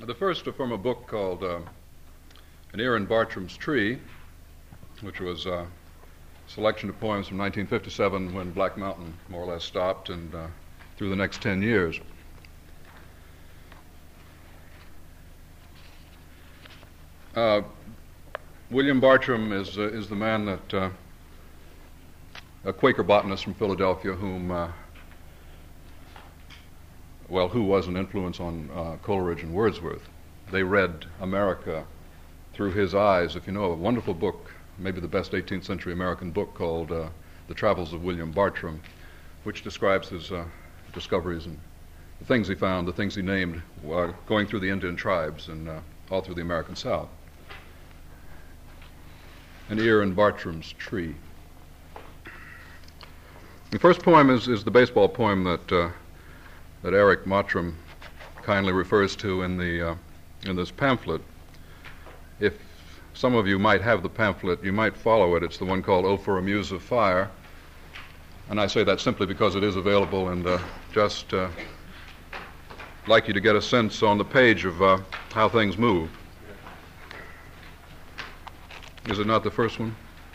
The first are from a book called An Ear in Bartram's Tree, which was a selection of poems from 1957 when Black Mountain more or less stopped, and through the next 10 years. William Bartram is the man that, a Quaker botanist from Philadelphia who was an influence on Coleridge and Wordsworth. They read America through his eyes. If you know, a wonderful book, maybe the best 18th century American book, called The Travels of William Bartram, which describes his discoveries and the things he found, the things he named, going through the Indian tribes and all through the American South. An Ear in Bartram's Tree. The first poem is the baseball poem that Eric Mottram kindly refers to in this pamphlet. If some of you might have the pamphlet, you might follow it. It's the one called "Oh, for a Muse of Fire." And I say that simply because it is available, and just like you to get a sense on the page of how things move. Is it not the first one?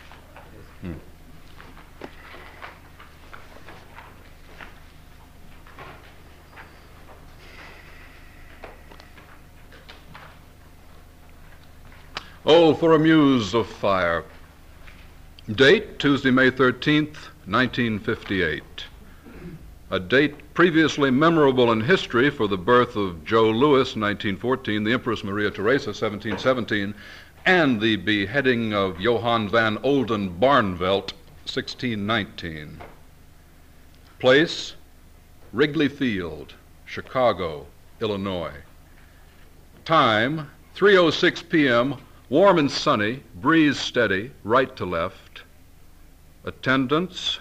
Oh, for a Muse of Fire. Date, Tuesday, May 13th, 1958. A date previously memorable in history for the birth of Joe Louis, 1914, the Empress Maria Theresa, 1717, and the beheading of Johann van Oldenbarnevelt, 1619. Place, Wrigley Field, Chicago, Illinois. Time, 3:06 p.m., warm and sunny, breeze steady, right to left. Attendance,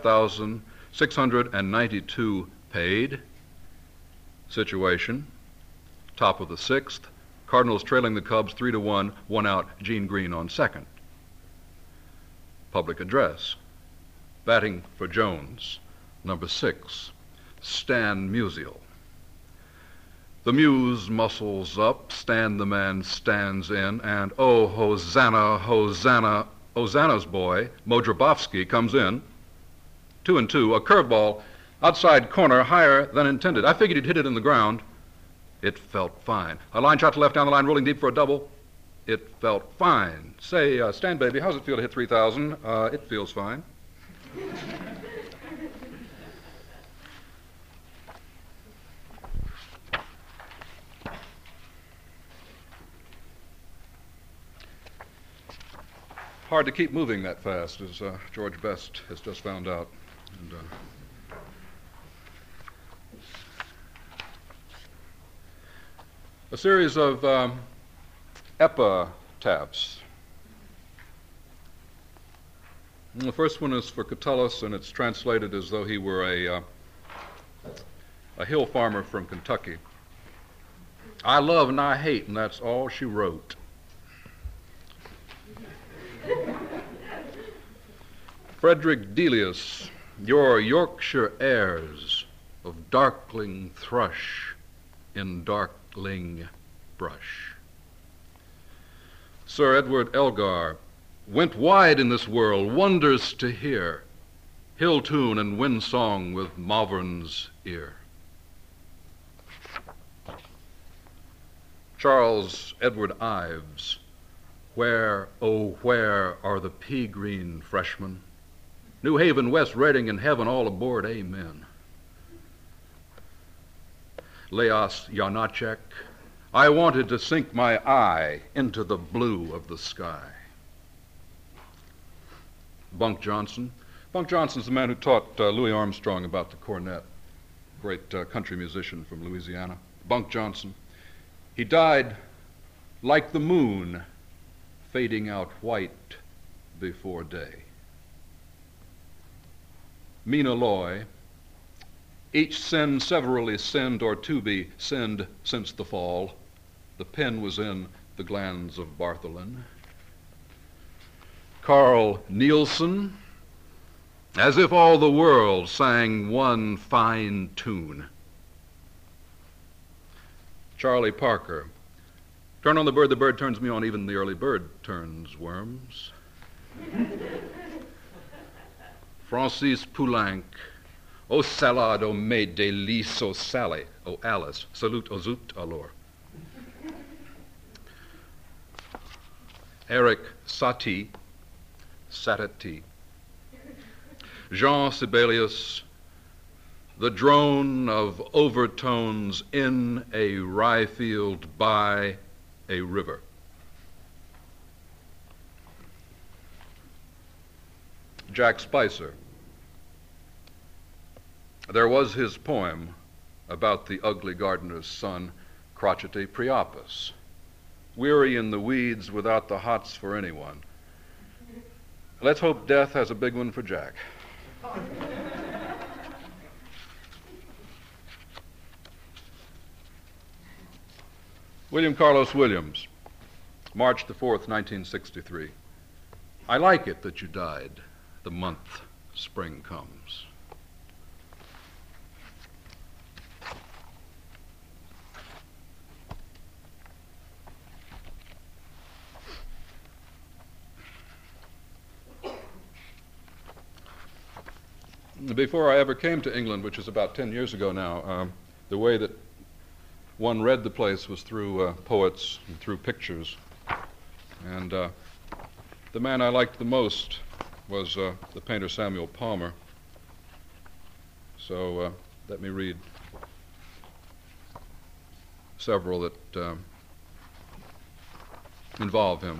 5,692 paid. Situation, top of the sixth. Cardinals trailing the Cubs 3-1, one out, Gene Green on second. Public address. Batting for Jones, number 6, Stan Musial. The muse muscles up, Stan the man stands in, and oh, Hosanna, Hosanna, Hosanna's boy, Mo Drabowski, comes in. 2-2, a curveball, outside corner, higher than intended. I figured he'd hit it in the ground. It felt fine. A line shot to left down the line, rolling deep for a double. It felt fine. Say, Stan, baby, how's it feel to hit 3,000? It feels fine. Hard to keep moving that fast, as George Best has just found out. And, a series of epitaphs. And the first one is for Catullus, and it's translated as though he were a hill farmer from Kentucky. I love and I hate, and that's all she wrote. Frederick Delius, your Yorkshire airs of darkling thrush in darkling brush. Sir Edward Elgar, went wide in this world, wonders to hear, hill tune and wind song with Malvern's ear. Charles Edward Ives, where, oh, where are the pea-green freshmen? New Haven, West Reading, and heaven all aboard, amen. Leos Janacek, I wanted to sink my eye into the blue of the sky. Bunk Johnson. Bunk Johnson's the man who taught Louis Armstrong about the cornet, great country musician from Louisiana. Bunk Johnson. He died like the moon, fading out white before day. Mina Loy, each sin severally sinned or to be sinned since the fall. The pen was in the glands of Bartholin. Carl Nielsen, as if all the world sang one fine tune. Charlie Parker, Turn on the bird turns me on, even the early bird turns worms. Francis Poulenc, O salade, O maid délice, O Sally, O Alice, salute, O zut, alors. Eric Satie, Satie. Jean Sibelius, the drone of overtones in a rye field by a river. Jack Spicer. There was his poem about the ugly gardener's son, crotchety Priapus, weary in the weeds without the hots for anyone. Let's hope death has a big one for Jack. William Carlos Williams, March the 4th, 1963. I like it that you died the month spring comes. Before I ever came to England, which is about 10 years ago now, the way that one read the place was through poets and through pictures. And the man I liked the most was the painter Samuel Palmer. So let me read several that involve him.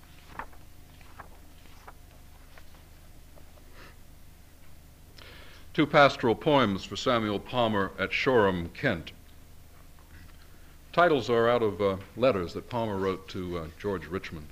Two pastoral poems for Samuel Palmer at Shoreham, Kent. Titles are out of letters that Palmer wrote to George Richmond.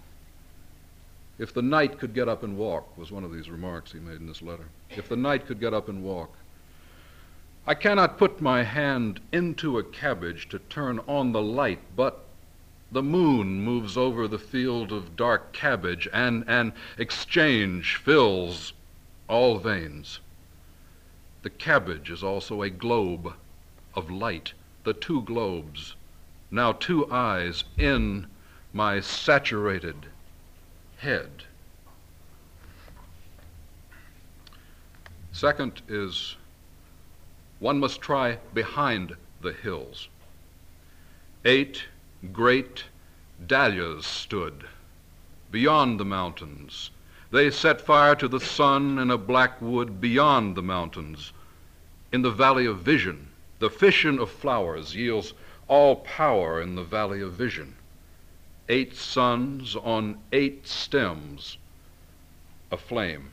If the knight could get up and walk, was one of these remarks he made in this letter. If the knight could get up and walk. I cannot put my hand into a cabbage to turn on the light, but the moon moves over the field of dark cabbage, and an exchange fills all veins. The cabbage is also a globe of light, the two globes, now two eyes in my saturated head. Second is, one must try behind the hills. 8 great dahlias stood beyond the mountains. They set fire to the sun in a black wood beyond the mountains. In the valley of vision, the fission of flowers yields all power in the valley of vision. 8 suns on 8 stems aflame.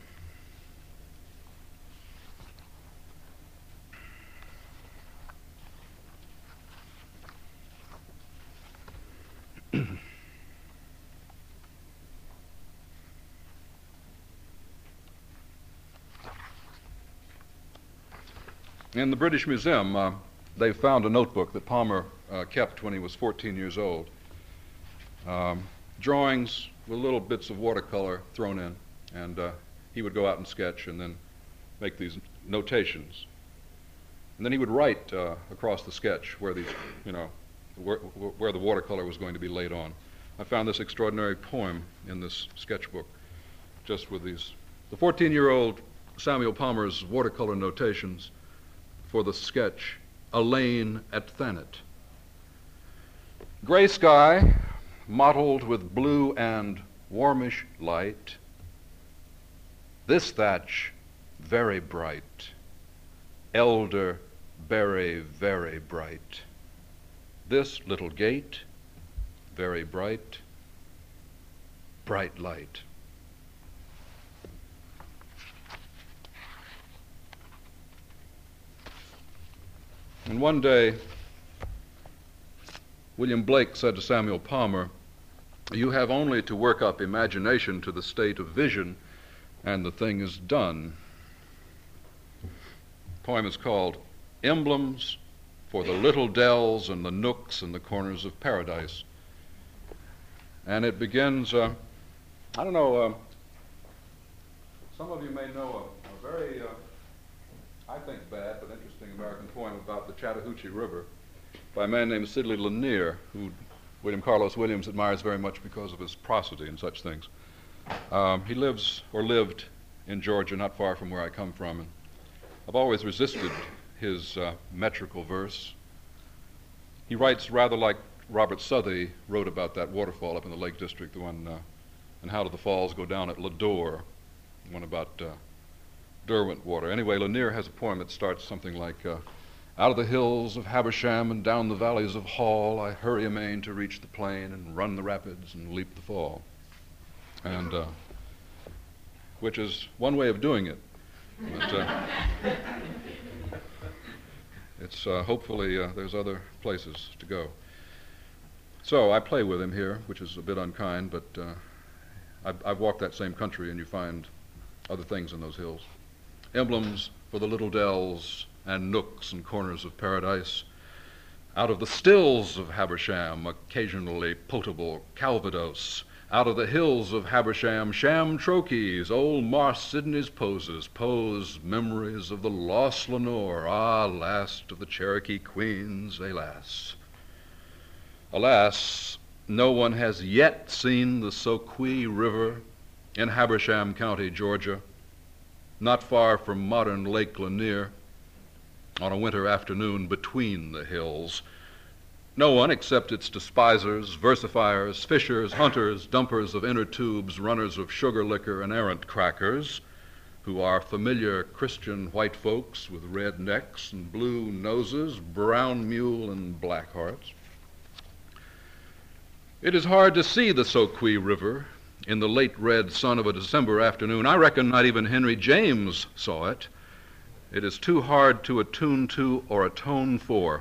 In the British Museum, they found a notebook that Palmer kept when he was 14 years old. Drawings with little bits of watercolor thrown in, and he would go out and sketch and then make these notations. And then he would write across the sketch where these, where the watercolor was going to be laid on. I found this extraordinary poem in this sketchbook, just with these. The 14-year-old Samuel Palmer's watercolor notations for the sketch, A Lane at Thanet. Gray sky, mottled with blue and warmish light. This thatch, very bright. Elder berry, very bright. This little gate, very bright. Bright light. And one day, William Blake said to Samuel Palmer, "You have only to work up imagination to the state of vision, and the thing is done." The poem is called Emblems for the Little Dells and the Nooks and the Corners of Paradise. And it begins, some of you may know a very, I think bad but interesting American poem about the Chattahoochee River by a man named Sidney Lanier, who William Carlos Williams admires very much because of his prosody and such things. He lives or lived in Georgia, not far from where I come from, and I've always resisted his metrical verse. He writes rather like Robert Southey wrote about that waterfall up in the Lake District, the one, and how do the falls go down at Ladore, the one about Derwent water. Anyway, Lanier has a poem that starts something like, out of the hills of Habersham and down the valleys of Hall, I hurry amain to reach the plain and run the rapids and leap the fall. And which is one way of doing it. But, it's hopefully there's other places to go. So I play with him here, which is a bit unkind, but I've walked that same country, and you find other things in those hills. Emblems for the little dells and nooks and corners of paradise. Out of the stills of Habersham, occasionally potable Calvados. Out of the hills of Habersham, sham trochees, old Marse Sidney's pose memories of the lost Lenore, last of the Cherokee queens, alas. Alas, no one has yet seen the Soquee River in Habersham County, Georgia, not far from modern Lake Lanier, on a winter afternoon between the hills. No one except its despisers, versifiers, fishers, hunters, dumpers of inner tubes, runners of sugar liquor and errant crackers, who are familiar Christian white folks with red necks and blue noses, brown mule and black hearts. It is hard to see the Soquee River in the late red sun of a December afternoon. I reckon not even Henry James saw it. It is too hard to attune to or atone for.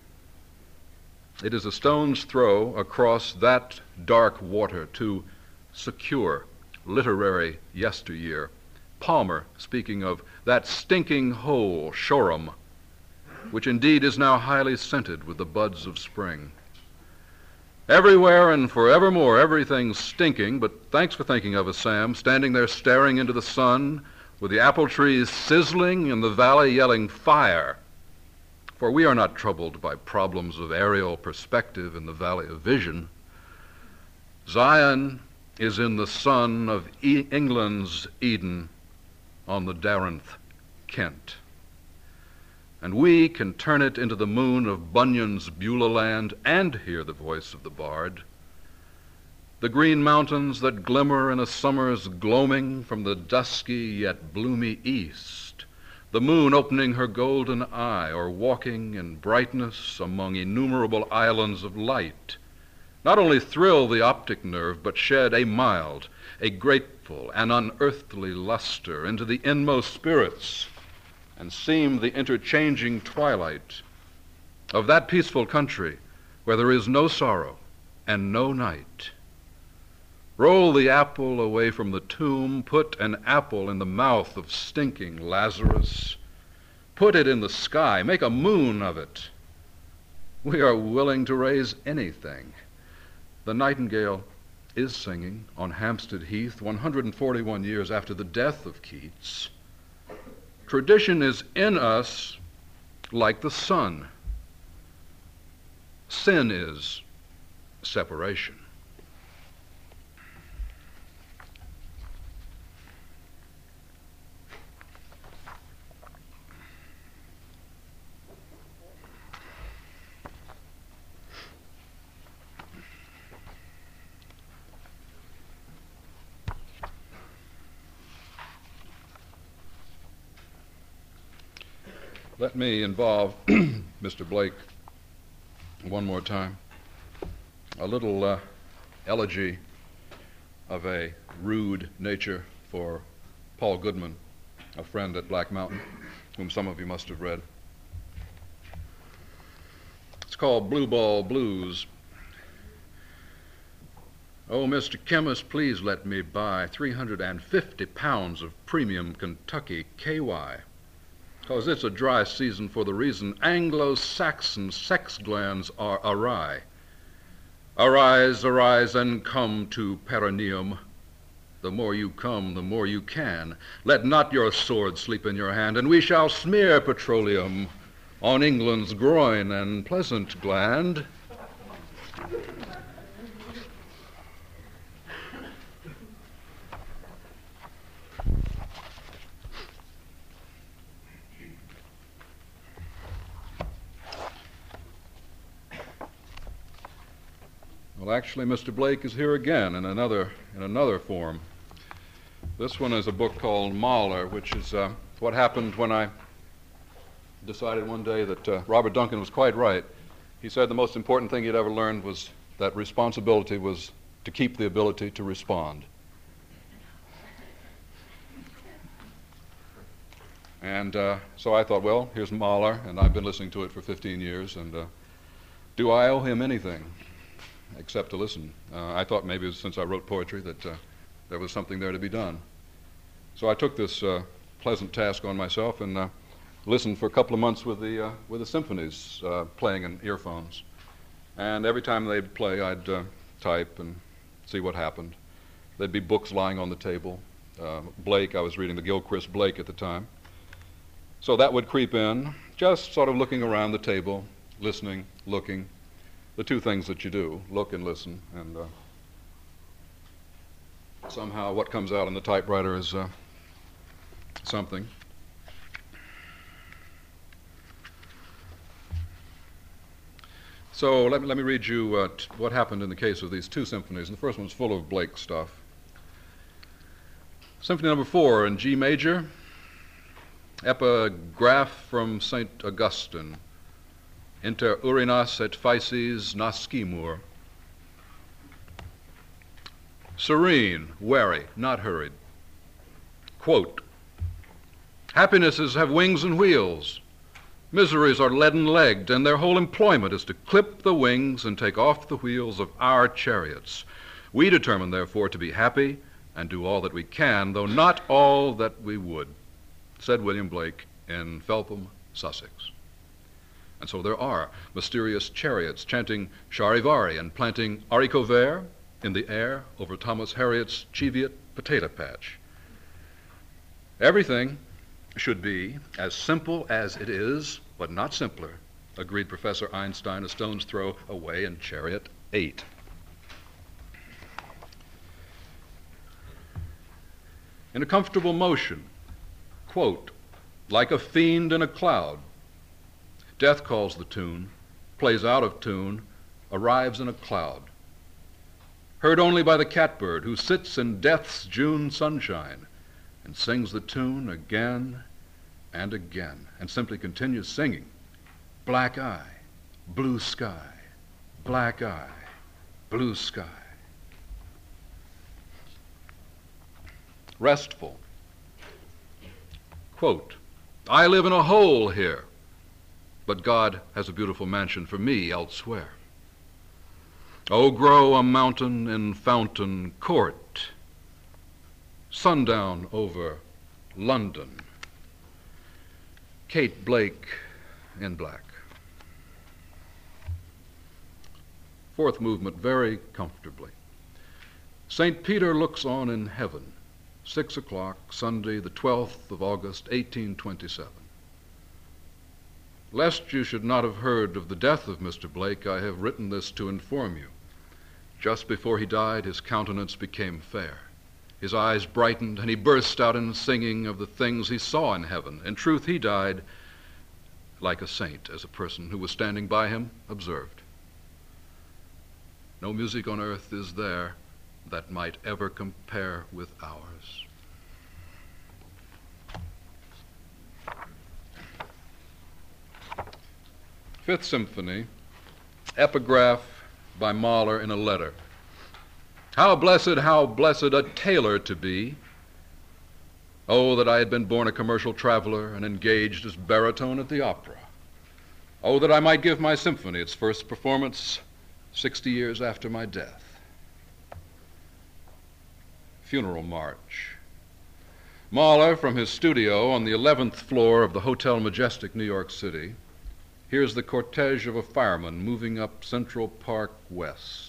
It is a stone's throw across that dark water to secure literary yesteryear. Palmer, speaking of that stinking hole, Shoreham, which indeed is now highly scented with the buds of spring. Everywhere and forevermore, everything's stinking, but thanks for thinking of us, Sam, standing there staring into the sun, with the apple trees sizzling and the valley yelling fire. For we are not troubled by problems of aerial perspective in the valley of vision. Zion is in the sun of England's Eden on the Darenth, Kent. And we can turn it into the moon of Bunyan's Beulah land and hear the voice of the bard. The green mountains that glimmer in a summer's gloaming from the dusky yet bloomy east, the moon opening her golden eye or walking in brightness among innumerable islands of light, not only thrill the optic nerve, but shed a mild, a grateful, and unearthly luster into the inmost spirits, and seem the interchanging twilight of that peaceful country where there is no sorrow and no night. Roll the apple away from the tomb, put an apple in the mouth of stinking Lazarus, put it in the sky, make a moon of it. We are willing to raise anything. The nightingale is singing on Hampstead Heath 141 years after the death of Keats. Tradition is in us like the sun. Sin is separation. Let me involve Mr. Blake one more time. A little elegy of a rude nature for Paul Goodman, a friend at Black Mountain, whom some of you must have read. It's called Blue Ball Blues. Oh, Mr. Chemist, please let me buy 350 pounds of premium Kentucky KY. Because it's a dry season for the reason Anglo-Saxon sex glands are awry. Arise, arise, and come to perineum. The more you come, the more you can. Let not your sword sleep in your hand, and we shall smear petroleum on England's groin and pleasant gland. Well, actually, Mr. Blake is here again in another form. This one is a book called Mahler, which is what happened when I decided one day that Robert Duncan was quite right. He said the most important thing he'd ever learned was that responsibility was to keep the ability to respond. And so I thought, well, here's Mahler, and I've been listening to it for 15 years, and do I owe him anything except to listen? I thought maybe since I wrote poetry that there was something there to be done. So I took this pleasant task on myself and listened for a couple of months with the symphonies playing in earphones. And every time they'd play, I'd type and see what happened. There'd be books lying on the table. Blake, I was reading the Gilchrist Blake at the time. So that would creep in, just sort of looking around the table, listening, looking, the two things that you do, look and listen, and somehow what comes out on the typewriter is something. So let me read you what happened in the case of these two symphonies, and the first one's full of Blake stuff. Symphony number 4 in G major, epigraph from St. Augustine, inter urinas et faeces nascimur. Serene, wary, not hurried. Quote, happinesses have wings and wheels. Miseries are leaden-legged, and their whole employment is to clip the wings and take off the wheels of our chariots. We determine, therefore, to be happy and do all that we can, though not all that we would, said William Blake in Felpham, Sussex. And so there are mysterious chariots chanting Charivari and planting haricot vert in the air over Thomas Harriot's Cheviot potato patch. Everything should be as simple as it is, but not simpler, agreed Professor Einstein a stone's throw away in Chariot 8. In a comfortable motion, quote, like a fiend in a cloud. Death calls the tune, plays out of tune, arrives in a cloud. Heard only by the catbird who sits in death's June sunshine and sings the tune again and again and simply continues singing. Black eye, blue sky, black eye, blue sky. Restful. Quote, I live in a hole here, but God has a beautiful mansion for me elsewhere. Oh, grow a mountain in Fountain Court, sundown over London. Kate Blake in black. Fourth movement, very comfortably. St. Peter looks on in heaven, 6 o'clock, Sunday, the 12th of August, 1827. Lest you should not have heard of the death of Mr. Blake, I have written this to inform you. Just before he died, his countenance became fair. His eyes brightened, and he burst out in singing of the things he saw in heaven. In truth, he died like a saint, as a person who was standing by him observed. No music on earth is there that might ever compare with ours. Fifth Symphony, epigraph by Mahler in a letter. How blessed a tailor to be. Oh, that I had been born a commercial traveler and engaged as baritone at the opera. Oh, that I might give my symphony its first performance 60 years after my death. Funeral March. Mahler, from his studio on the 11th floor of the Hotel Majestic, New York City, hears the cortege of a fireman moving up Central Park West.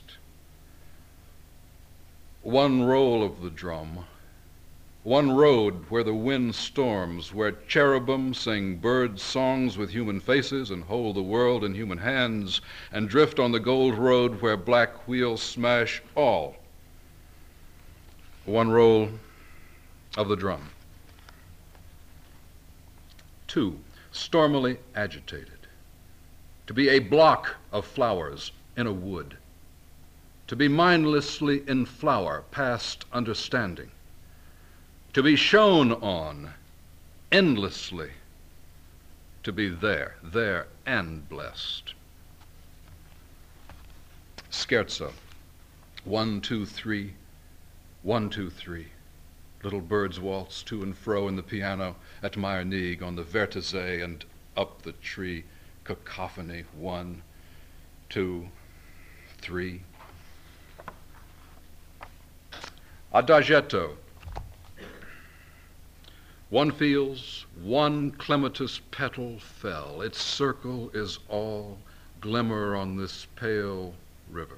One roll of the drum, one road where the wind storms, where cherubim sing bird songs with human faces and hold the world in human hands and drift on the gold road where black wheels smash all. One roll of the drum. 2, stormily agitated. To be a block of flowers in a wood. to be mindlessly in flower past understanding, to be shone on endlessly, to be there and blessed. Scherzo, 1, 2, 3, 1, 2, 3. Little birds waltz to and fro in the piano at Meyernig on the Werthersee and up the tree. Cacophony, 1, 2, 3. Adagietto. One feels one clematis petal fell. Its circle is all glimmer on this pale river.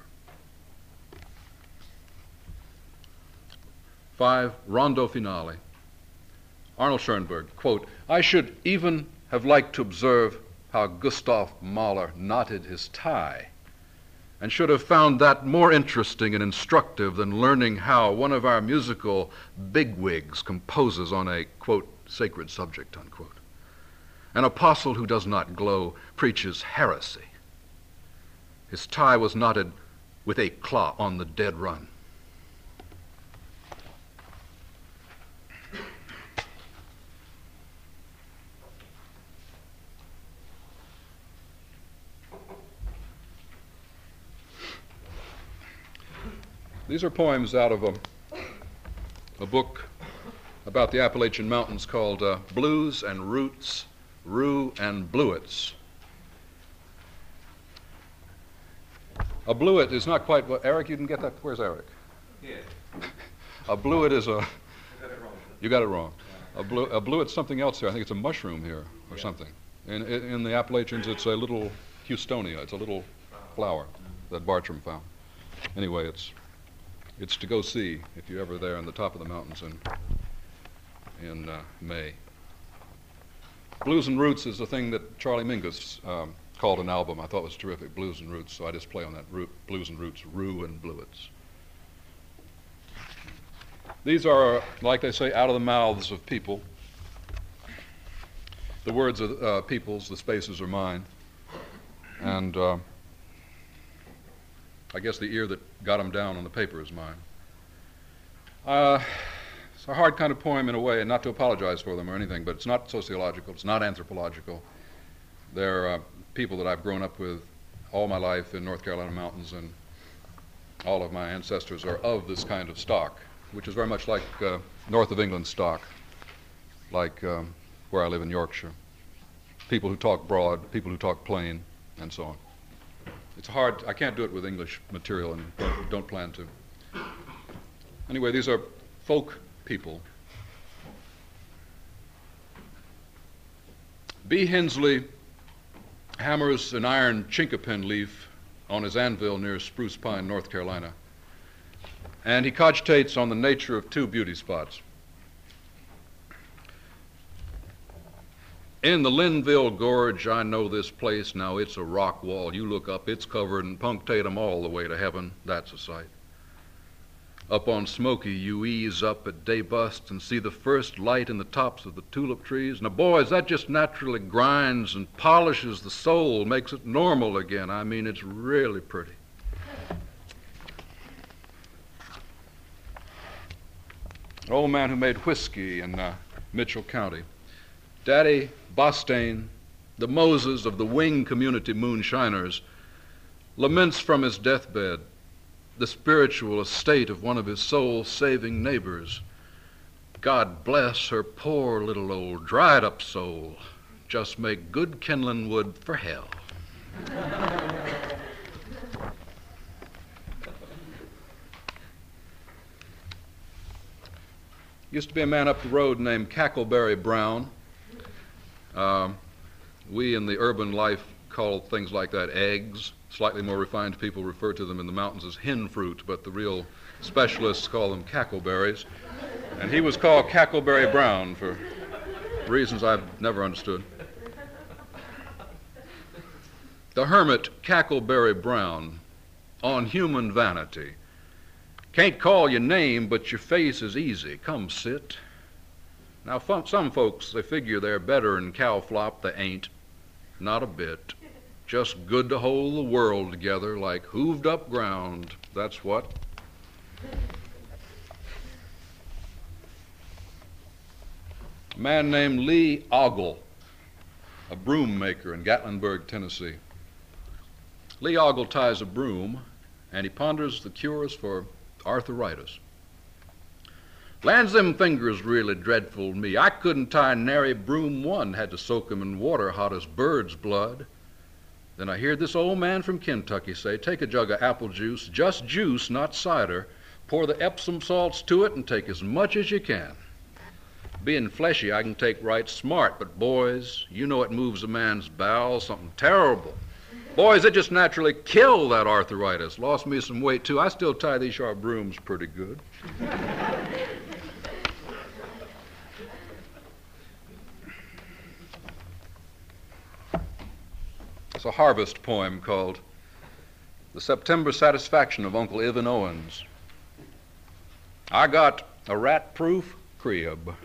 5, Rondo Finale. Arnold Schoenberg, quote, I should even have liked to observe how Gustav Mahler knotted his tie, and should have found that more interesting and instructive than learning how one of our musical bigwigs composes on a, quote, sacred subject, unquote. An apostle who does not glow preaches heresy. His tie was knotted with éclat on the dead run. These are poems out of a book about the Appalachian Mountains called Blues and Roots, Rue and Bluets. A bluet is not quite what... Eric, you didn't get that? Where's Eric? Yeah. A bluet is a... I got it wrong. You got it wrong. A bluet's something else here. I think it's a mushroom here or something. In the Appalachians, it's a little Houstonia. It's a little flower that Bartram found. Anyway, it's to go see if you're ever there on the top of the mountains in May. Blues and Roots is a thing that Charlie Mingus called an album. I thought was terrific, Blues and Roots, so I just play on that, Blues and Roots, Rue and Bluets. These are, like they say, out of the mouths of people. The words are people's, the spaces are mine. And I guess the ear that got them down on the paper is mine. It's a hard kind of poem in a way, and not to apologize for them or anything, but it's not sociological, it's not anthropological. They're people that I've grown up with all my life in North Carolina mountains, and all of my ancestors are of this kind of stock, which is very much like north of England stock, like where I live in Yorkshire. People who talk broad, people who talk plain, and so on. It's hard. I can't do it with English material, and don't plan to. Anyway, these are folk people. B. Hensley hammers an iron chinkapin leaf on his anvil near Spruce Pine, North Carolina, and he cogitates on the nature of two beauty spots. In the Linville Gorge, I know this place, now it's a rock wall. You look up, it's covered in punctatum all the way to heaven. That's a sight. Up on Smoky, you ease up at day bust and see the first light in the tops of the tulip trees. Now, boys, that just naturally grinds and polishes the soul, makes it normal again. I mean, it's really pretty. An old man who made whiskey in Mitchell County. Daddy Bostaine, the Moses of the Wing Community moonshiners, laments from his deathbed the spiritual estate of one of his soul-saving neighbors. God bless her poor little old dried-up soul. Just make good kindling wood for hell. Used to be a man up the road named Cackleberry Brown. We in the urban life call things like that eggs. Slightly more refined people refer to them in the mountains as hen fruit, but the real specialists call them cackleberries. And he was called Cackleberry Brown for reasons I've never understood. The hermit Cackleberry Brown, on human vanity. Can't call your name, but your face is easy. Come sit. Now, some folks, they figure they're better than cow flop. They ain't. Not a bit. Just good to hold the world together like hooved up ground. That's what. A man named Lee Ogle, a broom maker in Gatlinburg, Tennessee. Lee Ogle ties a broom and he ponders the cures for arthritis. Lands, them fingers really dreadful to me. I couldn't tie nary broom one, had to soak 'em in water hot as bird's blood. Then I heard this old man from Kentucky say, take a jug of apple juice, just juice, not cider, pour the Epsom salts to it and take as much as you can. Being fleshy, I can take right smart, but boys, you know it moves a man's bowels, something terrible. Boys, it just naturally kill that arthritis. Lost me some weight, too. I still tie these sharp brooms pretty good. It's a harvest poem called The September Satisfaction of Uncle Evan Owens. I got a rat-proof crib.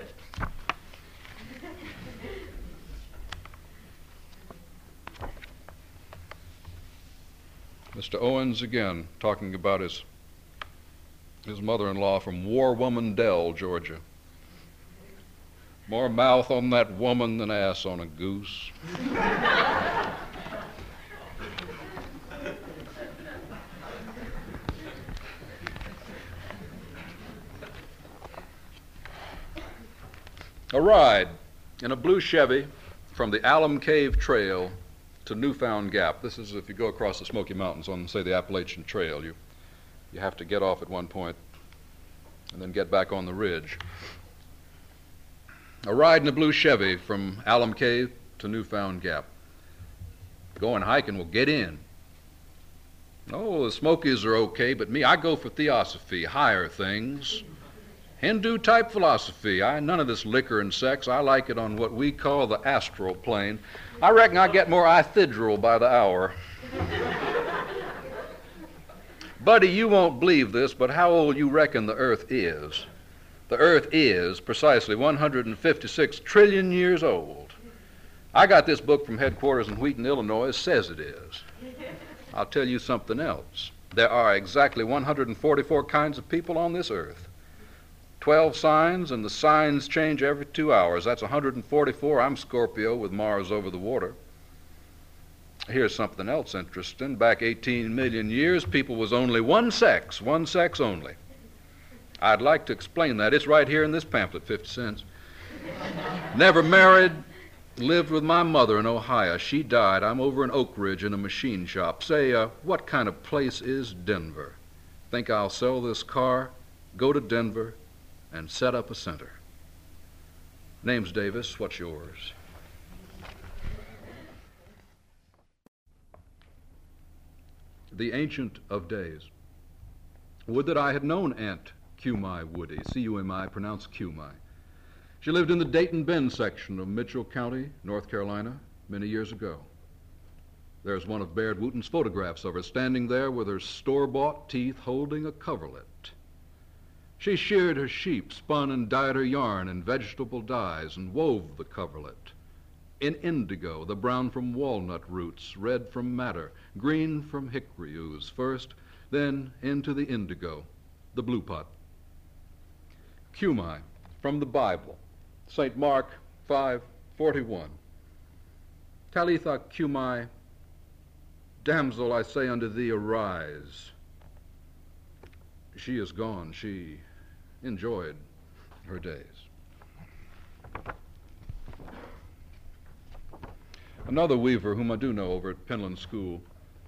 Mr. Owens again, talking about his mother-in-law from War Woman Dell, Georgia. More mouth on that woman than ass on a goose. A ride in a blue Chevy from the Alum Cave Trail to Newfound Gap. This is if you go across the Smoky Mountains on, say, the Appalachian Trail. You have to get off at one point and then get back on the ridge. A ride in a blue Chevy from Alum Cave to Newfound Gap. Going hiking will get in. Oh, the Smokies are okay, but me, I go for theosophy, higher things. Hindu-type philosophy. None of this liquor and sex. I like it on what we call the astral plane. I reckon I get more ithidral by the hour. Buddy, you won't believe this, but how old you reckon the Earth is? The Earth is precisely 156 trillion years old. I got this book from headquarters in Wheaton, Illinois. It says it is. I'll tell you something else. There are exactly 144 kinds of people on this earth. 12 signs, and the signs change every 2 hours. That's 144. I'm Scorpio with Mars over the water. Here's something else interesting. Back 18 million years, people was only one sex only. I'd like to explain that. It's right here in this pamphlet, 50 cents. Never married, lived with my mother in Ohio. She died. I'm over in Oak Ridge in a machine shop. Say, what kind of place is Denver? Think I'll sell this car, go to Denver, and set up a center. Name's Davis. What's yours? The Ancient of Days. Would that I had known Aunt Cumi Woody, C-U-M-I, pronounced Cumi. She lived in the Dayton Bend section of Mitchell County, North Carolina, many years ago. There's one of Baird Wooten's photographs of her standing there with her store-bought teeth holding a coverlet. She sheared her sheep, spun and dyed her yarn in vegetable dyes, and wove the coverlet in indigo, the brown from walnut roots, red from madder, green from hickory ooze first, then into the indigo, the blue pot. Cumi, from the Bible, St. Mark 5:41. Talitha Cumi, damsel, I say unto thee, arise. She is gone. She enjoyed her days. Another weaver whom I do know over at Penland School,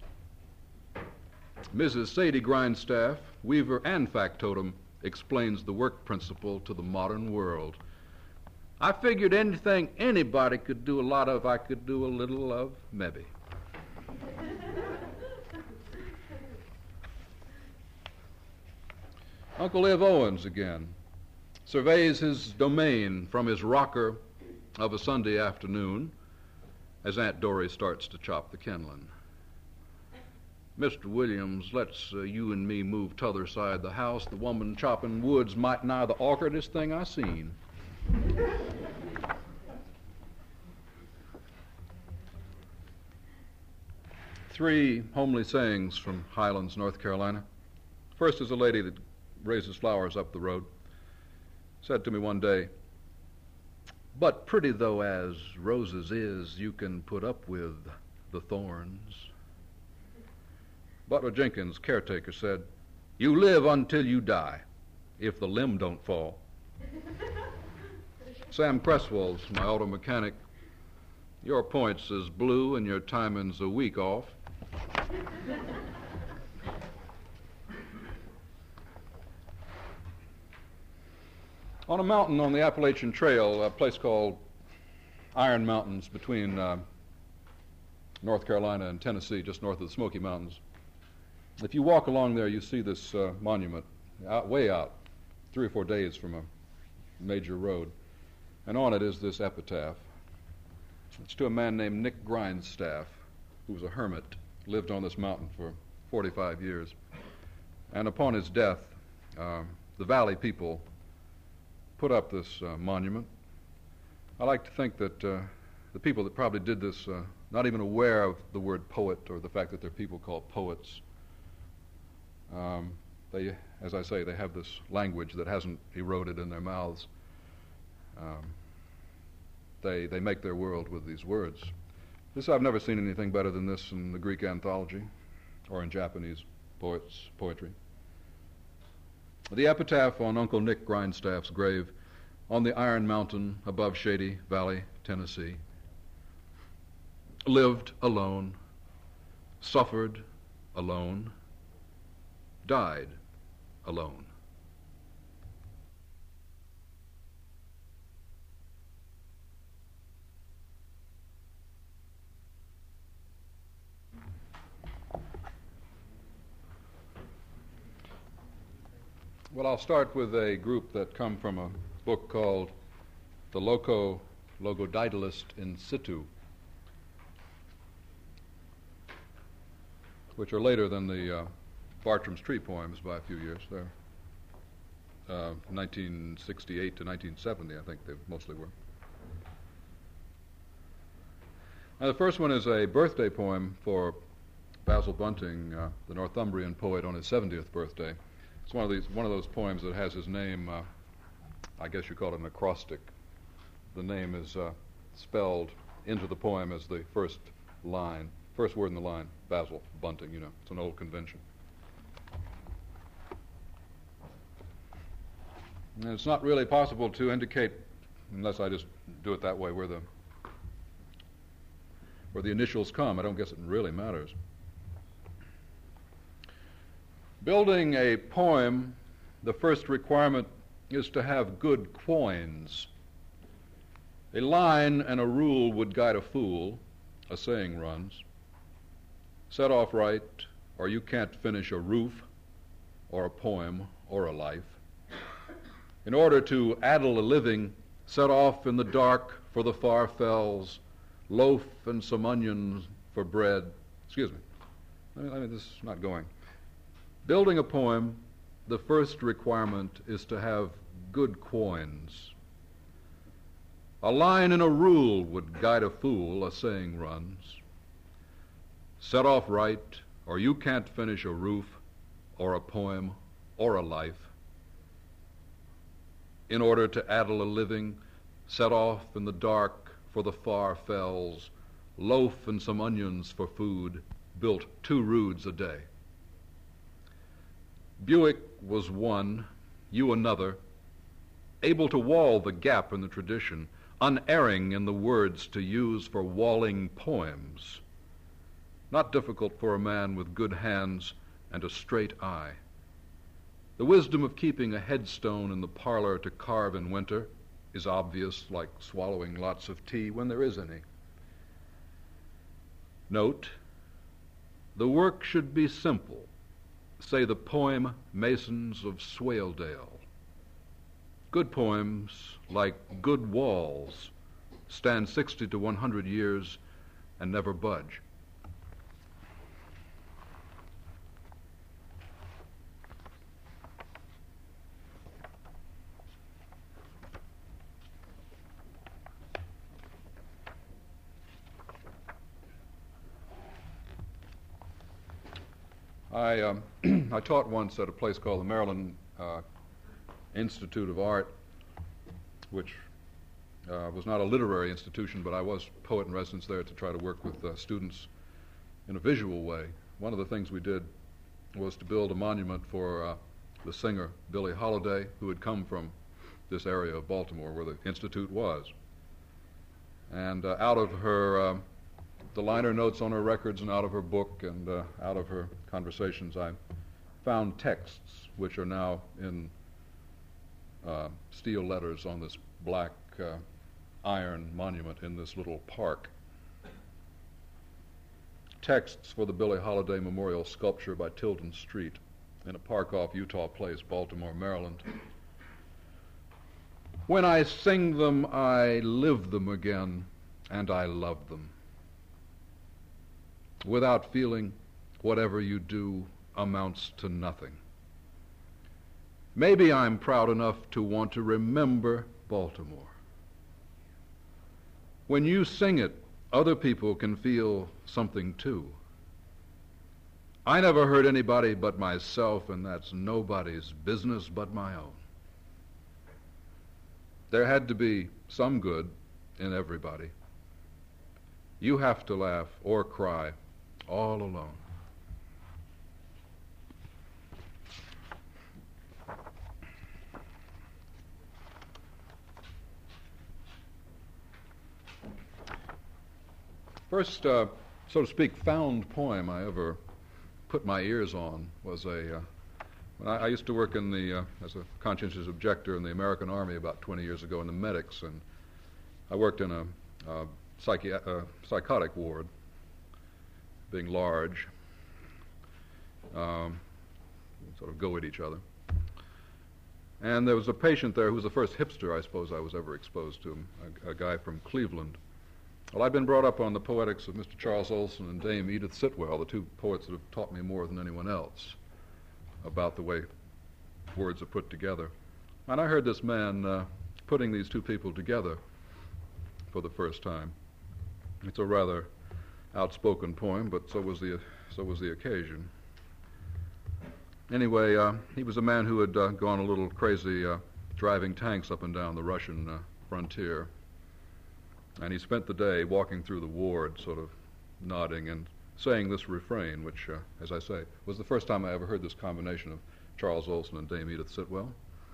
Mrs. Sadie Grindstaff, weaver and factotum, explains the work principle to the modern world. I figured anything anybody could do a lot of, I could do a little of, maybe. Uncle Ev Owens again surveys his domain from his rocker of a Sunday afternoon as Aunt Dory starts to chop the kindling. Mr. Williams, let's you and me move t'other side the house. The woman chopping woods might nigh the awkwardest thing I seen. three homely sayings from Highlands, North Carolina. First is a lady that raises flowers up the road. Said to me one day, "But pretty though as roses is, you can put up with the thorns." Butler Jenkins, caretaker, said, "You live until you die, if the limb don't fall." Sam Cresswell's my auto mechanic. "Your points is blue and your timing's a week off." On a mountain on the Appalachian Trail, a place called Iron Mountains between North Carolina and Tennessee, just north of the Smoky Mountains. If you walk along there, you see this monument way out, 3 or 4 days from a major road. And on it is this epitaph. It's to a man named Nick Grindstaff, who was a hermit, lived on this mountain for 45 years. And upon his death, the valley people put up this monument. I like to think that the people that probably did this, not even aware of the word poet or the fact that they're people called poets, they, as I say, they have this language that hasn't eroded in their mouths. They make their world with these words. I've never seen anything better than this in the Greek anthology or in Japanese poetry. The epitaph on Uncle Nick Grindstaff's grave on the Iron Mountain above Shady Valley, Tennessee. Lived alone, suffered alone, died alone. Well, I'll start with a group that come from a book called The Logodidalist in Situ, which are later than the Bartram's Tree poems by a few years. They're 1968 to 1970, I think they mostly were. Now, the first one is a birthday poem for Basil Bunting, the Northumbrian poet, on his 70th birthday. It's one of those poems that has his name, I guess you call it an acrostic. The name is spelled into the poem as the first word in the line, Basil Bunting, you know. It's an old convention. And it's not really possible to indicate, unless I just do it that way, where the initials come. I don't guess it really matters. Building a poem, the first requirement is to have good quoins. A line and a rule would guide a fool, a saying runs. Set off right, or you can't finish a roof, or a poem, or a life. In order to addle a living, set off in the dark for the far fells, loaf and some onions for bread. Excuse me. This is not going. Building a poem, the first requirement is to have good quoins. A line and a rule would guide a fool, a saying runs. Set off right, or you can't finish a roof, or a poem, or a life. In order to addle a living, set off in the dark for the far fells, loaf and some onions for food, built 2 roods a day. Buick was one, you another, able to wall the gap in the tradition, unerring in the words to use for walling poems. Not difficult for a man with good hands and a straight eye. The wisdom of keeping a headstone in the parlor to carve in winter is obvious, like swallowing lots of tea when there is any. Note, the work should be simple. Say the poem Masons of Swaledale. Good poems, like good walls, stand 60 to 100 years and never budge. I taught once at a place called the Maryland Institute of Art, which was not a literary institution, but I was poet in residence there to try to work with students in a visual way. One of the things we did was to build a monument for the singer Billie Holiday, who had come from this area of Baltimore where the institute was. And out of her, the liner notes on her records and out of her book and out of her conversations, I found texts which are now in steel letters on this black iron monument in this little park. Texts for the Billie Holiday Memorial Sculpture by Tilden Street in a park off Utah Place, Baltimore, Maryland. When I sing them, I live them again, and I love them. Without feeling, whatever you do amounts to nothing. Maybe I'm proud enough to want to remember Baltimore. When you sing it, other people can feel something too. I never hurt anybody but myself, and that's nobody's business but my own. There had to be some good in everybody. You have to laugh or cry all alone. First, so to speak, found poem I ever put my ears on was when I used to work in as a conscientious objector in the American Army about 20 years ago in the medics, and I worked in a psychotic ward, being large, sort of go at each other. And there was a patient there who was the first hipster I suppose I was ever exposed to, a guy from Cleveland. Well, I'd been brought up on the poetics of Mr. Charles Olson and Dame Edith Sitwell, the two poets that have taught me more than anyone else about the way words are put together. And I heard this man putting these two people together for the first time. It's a rather outspoken poem, but so was the occasion. Anyway, he was a man who had gone a little crazy driving tanks up and down the Russian frontier. And he spent the day walking through the ward, sort of nodding and saying this refrain, which, as I say, was the first time I ever heard this combination of Charles Olson and Dame Edith Sitwell.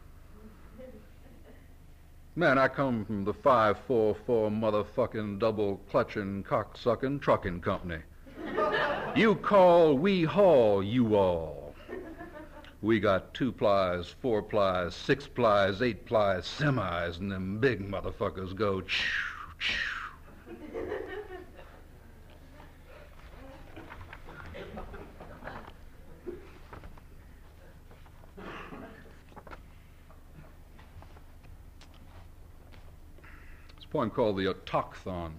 Man, I come from the 544 motherfucking double-clutching, cock-sucking trucking company. You call, we haul, you all. We got 2-plies, 4-plies, 6-plies, 8-plies, semis, and them big motherfuckers go choo. It's a poem called The Autochthon.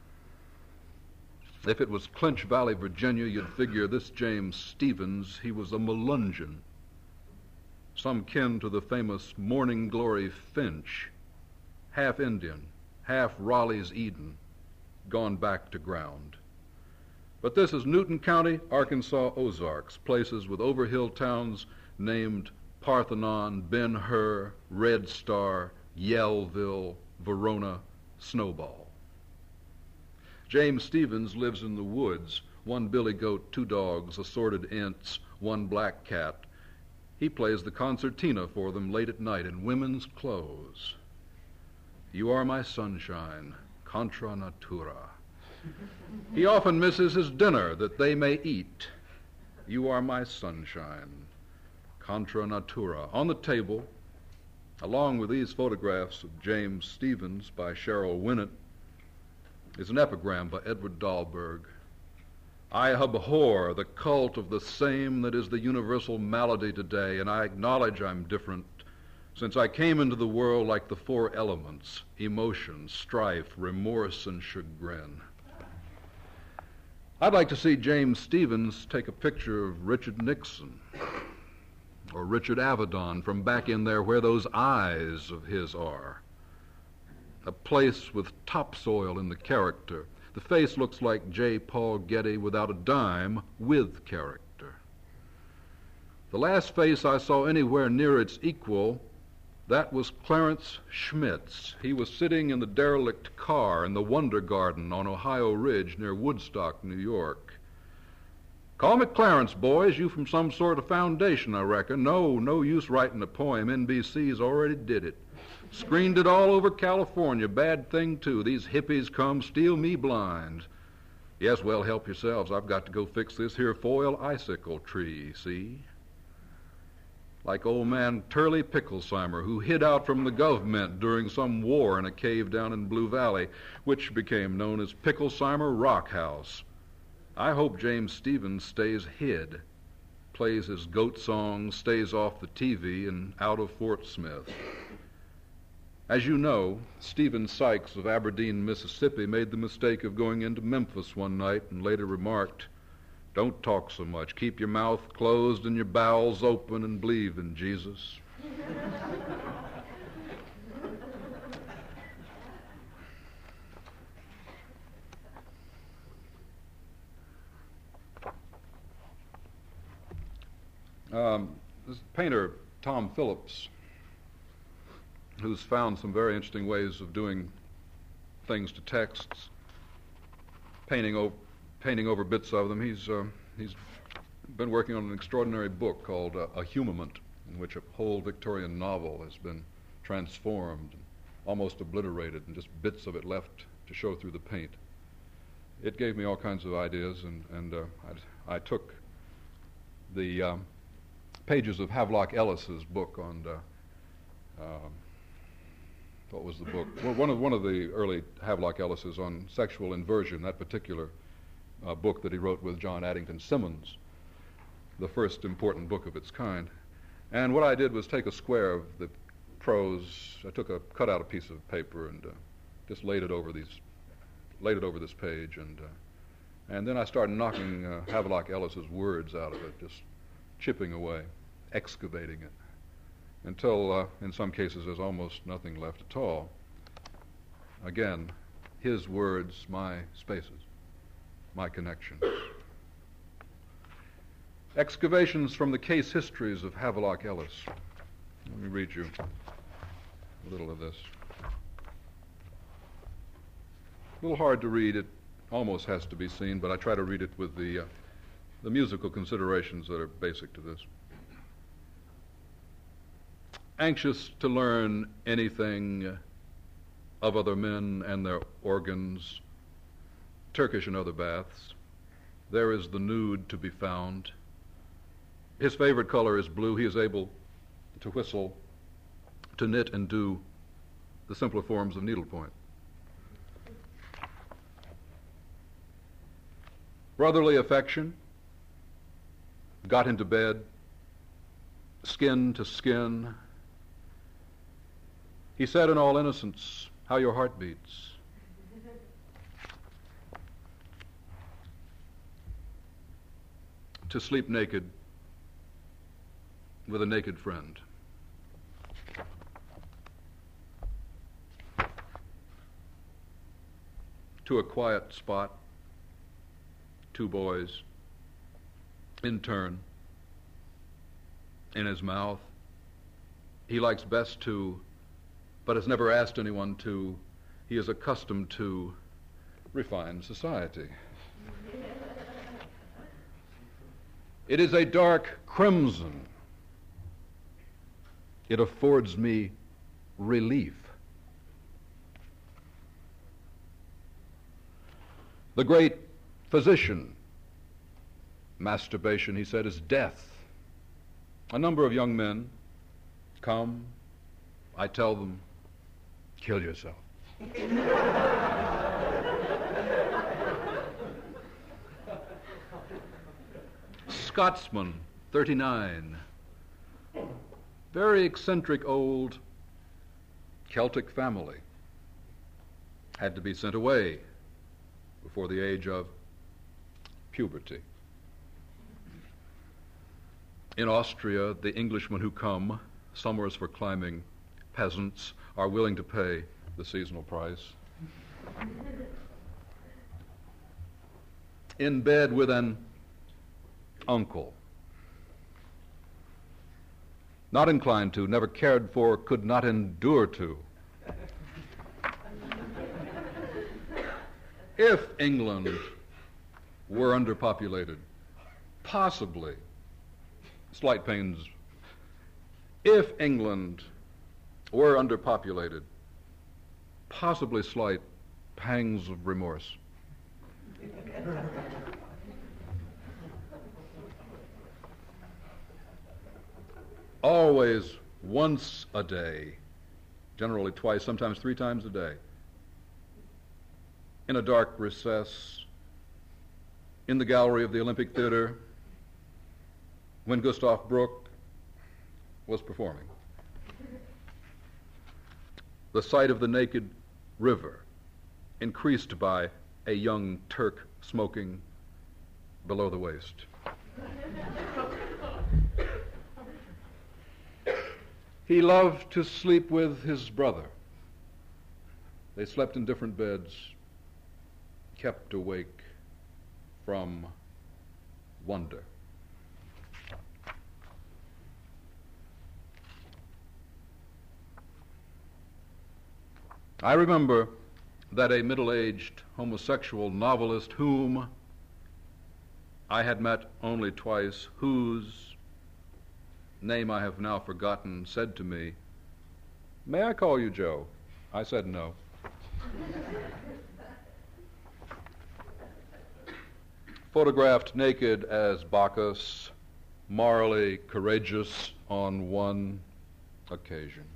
If it was Clinch Valley, Virginia, you'd figure this James Stevens, he was a Melungeon, some kin to the famous Morning Glory Finch, half Indian, half Raleigh's Eden, gone back to ground. But this is Newton County, Arkansas Ozarks, places with overhill towns named Parthenon, Ben-Hur, Red Star, Yellville, Verona, Snowball. James Stevens lives in the woods, 1 billy goat, 2 dogs, assorted ents, 1 black cat. He plays the concertina for them late at night in women's clothes. You are my sunshine, contra natura. He often misses his dinner that they may eat. You are my sunshine, contra natura. On the table, along with these photographs of James Stevens by Cheryl Winnett, is an epigram by Edward Dahlberg. I abhor the cult of the same that is the universal malady today, and I acknowledge I'm different, since I came into the world like the 4 elements, emotion, strife, remorse, and chagrin. I'd like to see James Stevens take a picture of Richard Nixon or Richard Avedon from back in there where those eyes of his are. A place with topsoil in the character. The face looks like J. Paul Getty without a dime, with character. The last face I saw anywhere near its equal, that was Clarence Schmitz. He was sitting in the derelict car in the Wonder Garden on Ohio Ridge near Woodstock, New York. "Call me Clarence, boys. You from some sort of foundation, I reckon." No use writing a poem. NBC's already did it. Screened it all over California. Bad thing, too. These hippies come steal me blind. "Yes, well, help yourselves. I've got to go fix this here foil icicle tree, see?" Like old man Turley Picklesheimer, who hid out from the government during some war in a cave down in Blue Valley, which became known as Picklesheimer Rock House. I hope James Stephens stays hid, plays his goat song, stays off the TV and out of Fort Smith. As you know, Stephen Sykes of Aberdeen, Mississippi, made the mistake of going into Memphis one night and later remarked, "Don't talk so much. Keep your mouth closed and your bowels open and believe in Jesus." This painter, Tom Phillips, who's found some very interesting ways of doing things to texts, painting over bits of them. He's been working on an extraordinary book called A Humament, in which a whole Victorian novel has been transformed and almost obliterated, and just bits of it left to show through the paint. It gave me all kinds of ideas, and I took the pages of Havelock Ellis's book on what was the book? Well, one of the early Havelock Ellis's on sexual inversion, that particular book that he wrote with John Addington Symonds, the first important book of its kind. And what I did was take a square of the prose. I cut out a piece of paper and just laid it over this page, and then I started knocking Havelock Ellis's words out of it, just chipping away, excavating it, until in some cases there's almost nothing left at all. Again, his words, my spaces, my connections. Excavations from the case histories of Havelock Ellis. Let me read you a little of this. A little hard to read. It almost has to be seen, but I try to read it with the musical considerations that are basic to this. Anxious to learn anything of other men and their organs, Turkish and other baths, there is the nude to be found. His favorite color is blue. He is able to whistle, to knit and do the simpler forms of needlepoint. Brotherly affection, got into bed, skin to skin. He said in all innocence, "How your heart beats." To sleep naked with a naked friend. To a quiet spot, two boys, in turn, in his mouth. He likes best to, but has never asked anyone to. He is accustomed to refined society. It is a dark crimson. It affords me relief. The great physician, masturbation, he said, is death. A number of young men come, I tell them, kill yourself. Scotsman, 39, very eccentric old Celtic family, had to be sent away before the age of puberty. In Austria, the Englishmen who come, summers for climbing peasants, are willing to pay the seasonal price. In bed with an uncle. not inclined to, never cared for, could not endure to. If England were underpopulated, possibly, slight pains, if England were underpopulated, possibly slight pangs of remorse. Always once a day, generally twice, sometimes 3 times a day, in a dark recess, in the gallery of the Olympic Theater, when Gustav Bruch was performing. The sight of the naked river, increased by a young Turk smoking below the waist. He loved to sleep with his brother. They slept in different beds, kept awake from wonder. I remember that a middle-aged homosexual novelist whom I had met only twice, whose name I have now forgotten, said to me, "May I call you Joe?" I said no. Photographed naked as Bacchus, morally courageous on one occasion.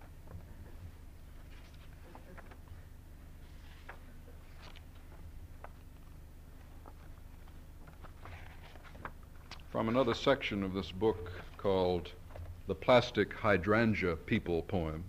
From another section of this book called The Plastic Hydrangea People Poems.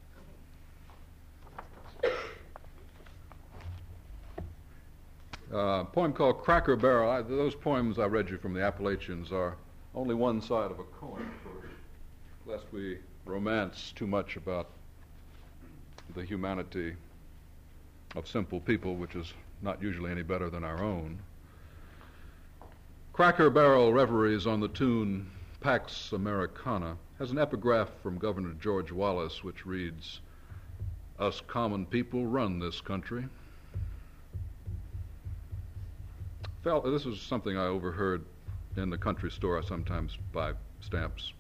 A poem called Cracker Barrel. Those poems I read you from the Appalachians are only one side of a coin, lest we romance too much about the humanity of simple people, which is not usually any better than our own. Cracker Barrel Reveries on the tune Pax Americana has an epigraph from Governor George Wallace which reads, "Us common people run this country." This is something I overheard in the country store. I sometimes buy stamps.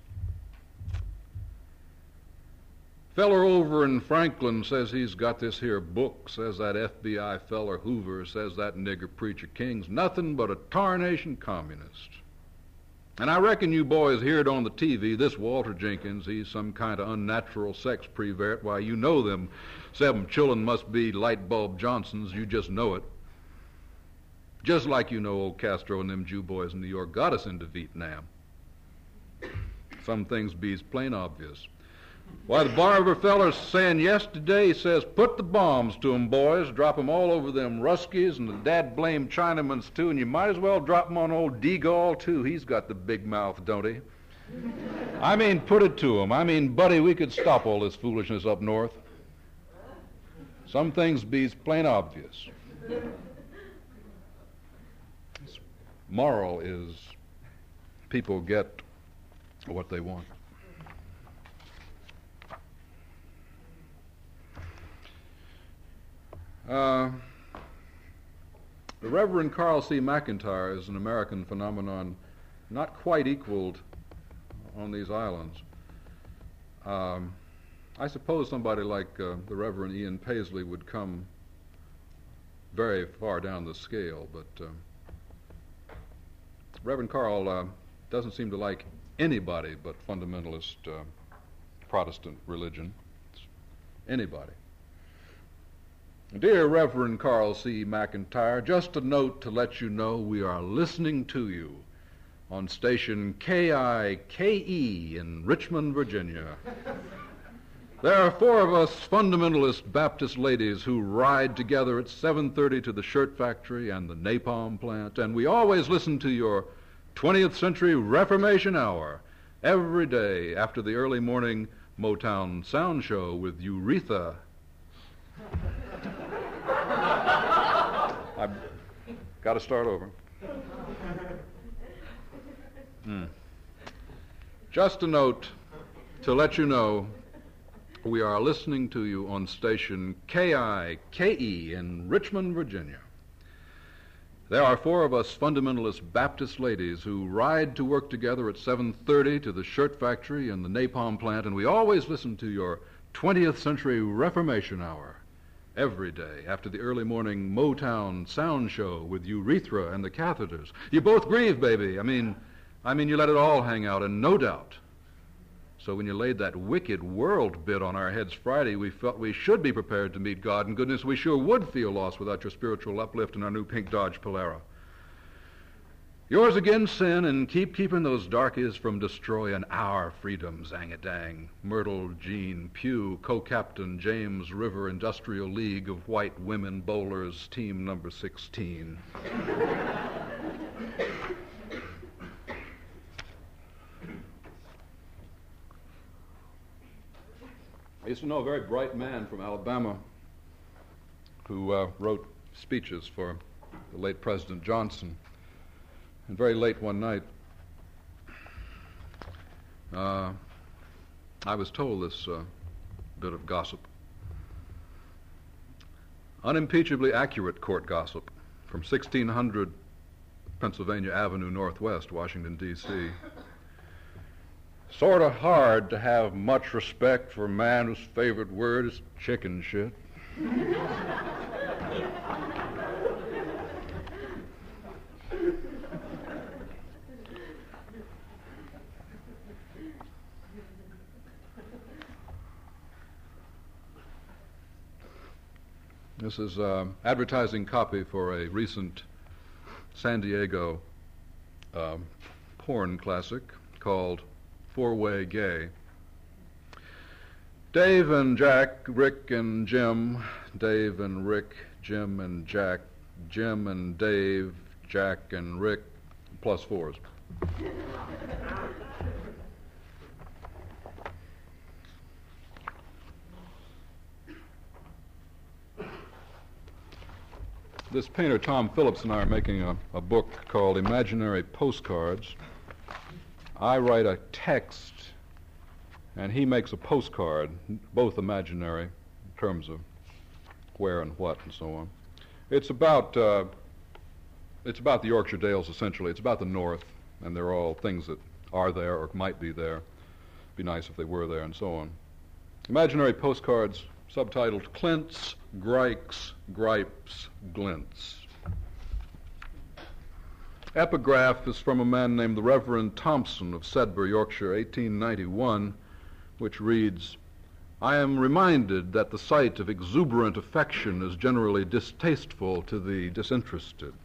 Feller over in Franklin says he's got this here book, says that FBI feller Hoover says that nigger preacher King's nothing but a tarnation communist. And I reckon you boys hear it on the TV, this Walter Jenkins, he's some kind of unnatural sex prevert. Why, you know them 7 children must be light bulb Johnsons, you just know it. Just like you know old Castro and them Jew boys in New York got us into Vietnam. Some things be's plain obvious. Why, the barber feller's saying yesterday, he says, put the bombs to 'em, boys, drop 'em all over them Ruskies and the dad-blame Chinamans, too, and you might as well drop 'em on old De-Gaulle, too. He's got the big mouth, don't he? I mean, put it to 'em. I mean, buddy, we could stop all this foolishness up north. Some things be's plain obvious. Moral is people get what they want. The Reverend Carl C. McIntyre is an American phenomenon not quite equaled on these islands. I suppose somebody like the Reverend Ian Paisley would come very far down the scale, but Reverend Carl doesn't seem to like anybody but fundamentalist Protestant religion. Anybody. Dear Reverend Carl C. McIntyre, just a note to let you know we are listening to you on station KIKE in Richmond, Virginia. There are 4 of us fundamentalist Baptist ladies who ride together at 7:30 to the shirt factory and the napalm plant, and we always listen to your 20th Century Reformation Hour every day after the early morning Motown Sound Show with Uretha. I've got to start over. Just a note to let you know we are listening to you on station KIKE in Richmond, Virginia. There are 4 of us fundamentalist Baptist ladies who ride to work together at 7:30 to the shirt factory and the napalm plant, and we always listen to your 20th Century Reformation Hour every day after the early morning Motown sound show with Urethra and the Catheters. You both grieve, baby. I mean, you let it all hang out, and no doubt. So when you laid that wicked world bit on our heads Friday, we felt we should be prepared to meet God, and goodness, we sure would feel lost without your spiritual uplift in our new pink Dodge Polara. Yours again, Sin, and keeping those darkies from destroying our freedom, Zang-a-dang. Myrtle Jean Pugh, co-captain, James River Industrial League of White Women Bowlers, team number 16. I used to know a very bright man from Alabama who wrote speeches for the late President Johnson. And very late one night, I was told this bit of gossip. Unimpeachably accurate court gossip from 1600 Pennsylvania Avenue Northwest, Washington, D.C. Sort of hard to have much respect for a man whose favorite word is chicken shit. This is advertising copy for a recent San Diego porn classic called Four-Way Gay. Dave and Jack, Rick and Jim, Dave and Rick, Jim and Jack, Jim and Dave, Jack and Rick, plus 4s. This painter, Tom Phillips, and I are making a book called Imaginary Postcards. I write a text, and he makes a postcard, both imaginary in terms of where and what and so on. It's about the Yorkshire Dales, essentially. It's about the North, and they're all things that are there or might be there. Be nice if they were there, and so on. Imaginary Postcards, subtitled Clints, Grikes, Gripes, Glints. Epigraph is from a man named the Reverend Thompson of Sedbergh, Yorkshire, 1891, which reads, I am reminded that the sight of exuberant affection is generally distasteful to the disinterested.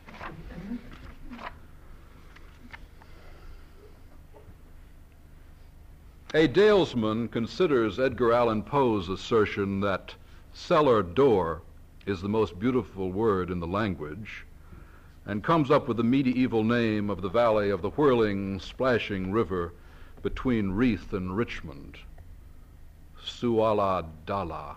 A Dalesman considers Edgar Allan Poe's assertion that cellar door is the most beautiful word in the language, and comes up with the medieval name of the valley of the whirling, splashing river between Reeth and Richmond, Suala Dala.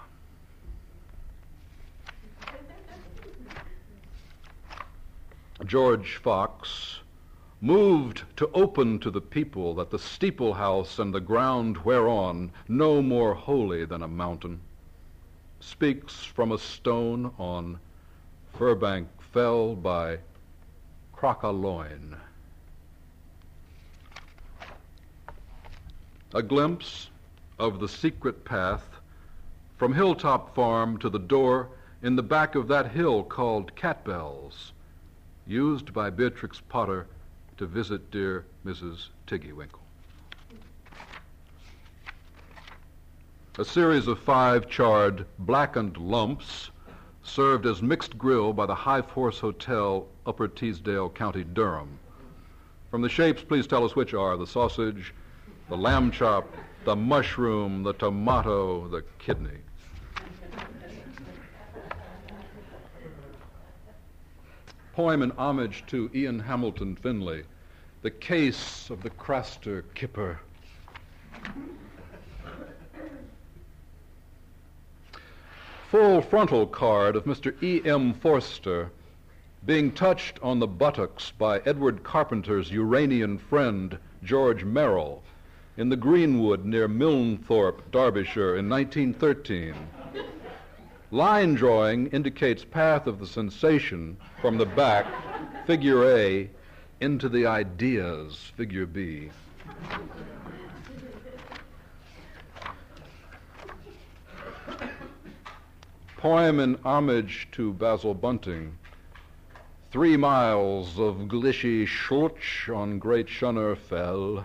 George Fox, moved to open to the people that the steeple house and the ground whereon, no more holy than a mountain, speaks from a stone on Furbank Fell by Crocaloyne. A glimpse of the secret path from Hilltop Farm to the door in the back of that hill called Catbells, used by Beatrix Potter to visit dear Mrs. Tiggywinkle. A series of 5 charred, blackened lumps served as mixed grill by the High Force Hotel, Upper Teesdale, County Durham. From the shapes, please tell us which are the sausage, the lamb chop, the mushroom, the tomato, the kidney. Poem in homage to Ian Hamilton Finley, The Case of the Craster Kipper. Full frontal card of Mr. E.M. Forster, being touched on the buttocks by Edward Carpenter's Uranian friend, George Merrill, in the Greenwood near Milnthorpe, Derbyshire, in 1913. Line drawing indicates path of the sensation from the back, figure A, into the ideas, figure B. Poem in homage to Basil Bunting. 3 miles of glishy schlutsch on Great Shunner Fell.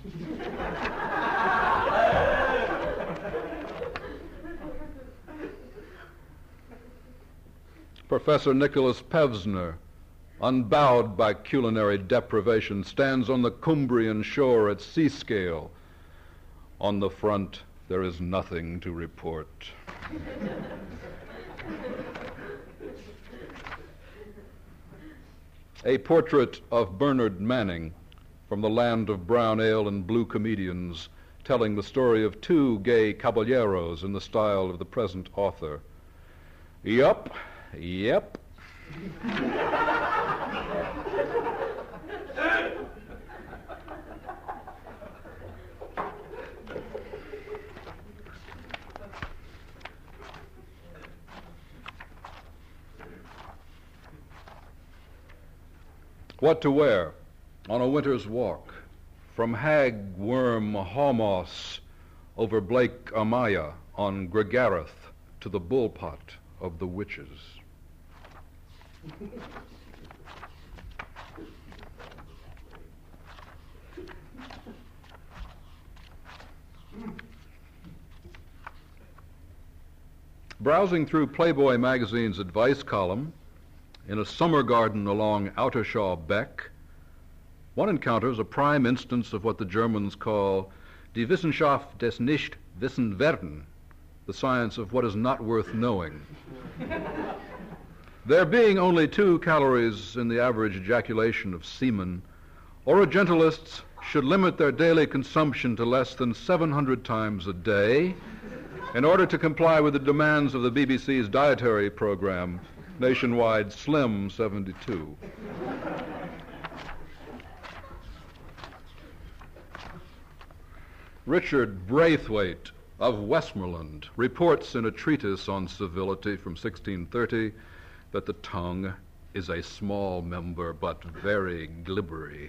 Professor Nicholas Pevsner, unbowed by culinary deprivation, stands on the Cumbrian shore at Seascale. On the front, there is nothing to report. A portrait of Bernard Manning from the land of brown ale and blue comedians, telling the story of 2 gay caballeros in the style of the present author. Yep. What to wear on a winter's walk from Hag Worm Hawmoss over Blake Amaya on Gregareth to the bullpot of the witches. Browsing through Playboy magazine's advice column, in a summer garden along Outershaw Beck, one encounters a prime instance of what the Germans call die Wissenschaft des nicht wissen werden, the science of what is not worth knowing. There being only 2 calories in the average ejaculation of semen, Orientalists should limit their daily consumption to less than 700 times a day in order to comply with the demands of the BBC's dietary program, Nationwide Slim 72. Richard Braithwaite of Westmoreland reports in a treatise on civility from 1630 that the tongue is a small member but very glibbery.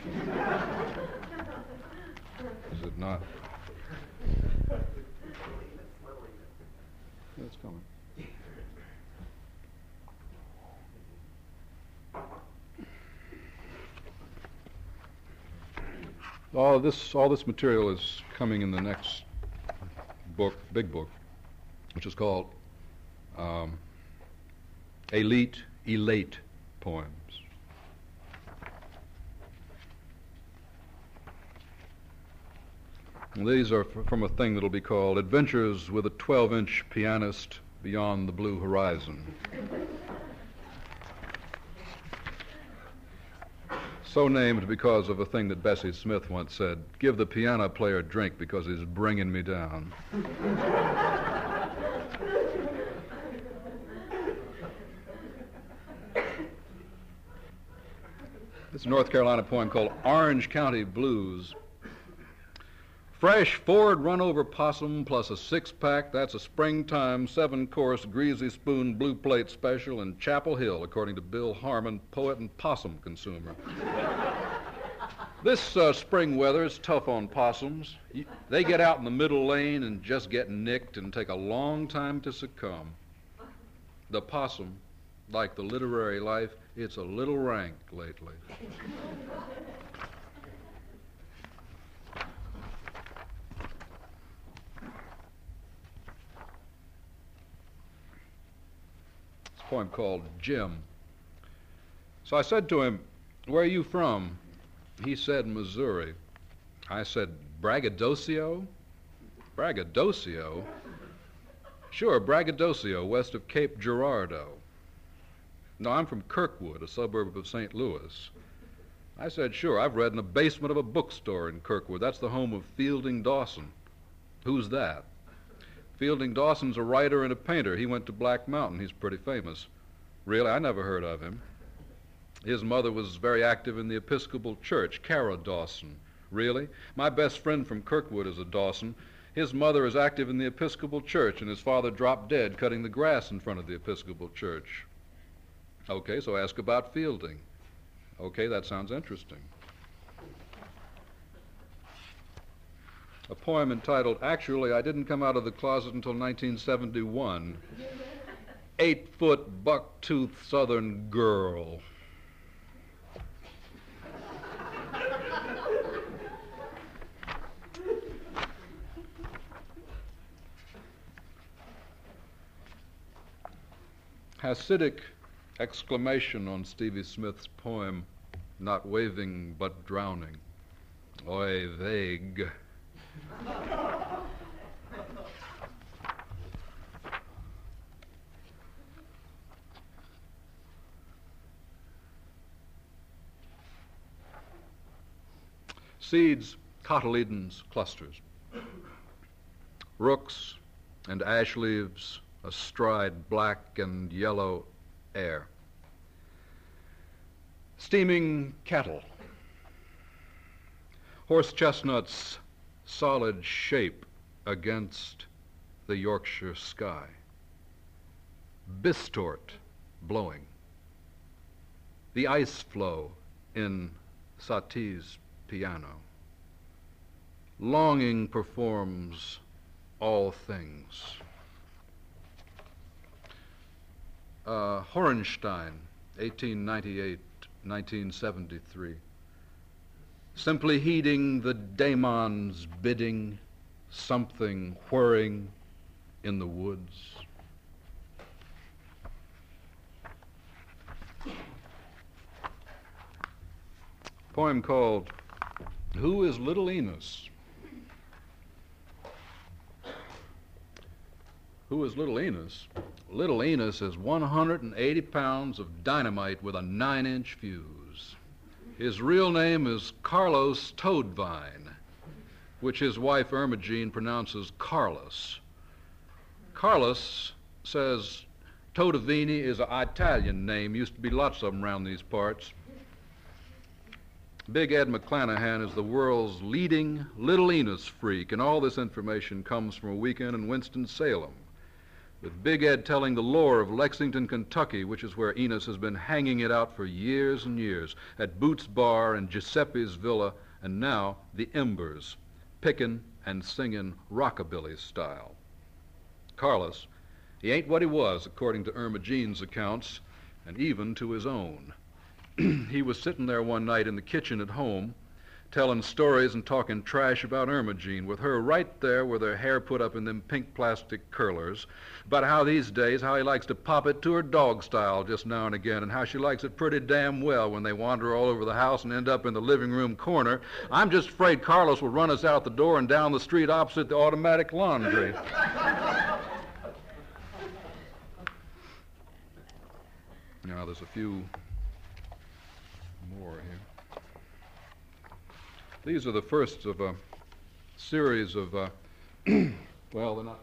Is it not? It's coming. All this material is coming in the next book, big book, which is called Elite Poems. And these are from a thing that'll be called Adventures with a 12-inch Pianist Beyond the Blue Horizon. So named because of a thing that Bessie Smith once said, give the piano player a drink because he's bringing me down. It's a North Carolina poem called Orange County Blues. Fresh Ford run-over possum plus a 6-pack, that's a springtime 7-course greasy spoon blue plate special in Chapel Hill, according to Bill Harmon, poet and possum consumer. This spring weather is tough on possums. They get out in the middle lane and just get nicked and take a long time to succumb. The possum, like the literary life, it's a little rank lately. Poem called Jim. So I said to him, where are you from? He said, Missouri. I said, Braggadocio? Braggadocio? Sure, Braggadocio, west of Cape Girardeau. No, I'm from Kirkwood, a suburb of St. Louis. I said, sure, I've read in the basement of a bookstore in Kirkwood. That's the home of Fielding Dawson. Who's that? Fielding Dawson's a writer and a painter. He went to Black Mountain. He's pretty famous. Really? I never heard of him. His mother was very active in the Episcopal Church, Cara Dawson, Really? My best friend from Kirkwood is a Dawson. His mother is active in the Episcopal Church, and his father dropped dead cutting the grass in front of the Episcopal Church. Okay, so ask about Fielding. Okay, that sounds interesting. A poem entitled, Actually, I Didn't Come Out of the Closet Until 1971. 8-foot, buck-toothed Southern girl. Hasidic exclamation on Stevie Smith's poem, Not Waving But Drowning. Oy veg. Seeds, cotyledons, clusters. Rooks and ash leaves astride black and yellow air. Steaming cattle. Horse chestnuts, solid shape against the Yorkshire sky. Bistort blowing. The ice flow in Satie's piano. Longing performs all things. Horenstein, 1898-1973. Simply heeding the daemon's bidding, something whirring in the woods. Poem called Who is Little Enos? Who is Little Enos? Little Enos is 180 pounds of dynamite with a 9-inch fuse. His real name is Carlos Toadvine, which his wife Irma Jean pronounces Carlos. Carlos says Todavini is an Italian name. Used to be lots of them around these parts. Big Ed McClanahan is the world's leading Little Enos freak, and all this information comes from a weekend in Winston-Salem, with Big Ed telling the lore of Lexington, Kentucky, which is where Enos has been hanging it out for years and years, at Boots Bar and Giuseppe's Villa, and now the Embers, pickin' and singin' rockabilly style. Carlos, he ain't what he was, according to Irma Jean's accounts, and even to his own. He was sitting there one night in the kitchen at home, telling stories and talking trash about Irma Jean, with her right there with her hair put up in them pink plastic curlers, about how these days, how he likes to pop it to her dog style just now and again, and how she likes it pretty damn well when they wander all over the house and end up in the living room corner. I'm just afraid Carlos will run us out the door and down the street opposite the automatic laundry. Now, there's a few more here. These are the first of a series of, well, they're not,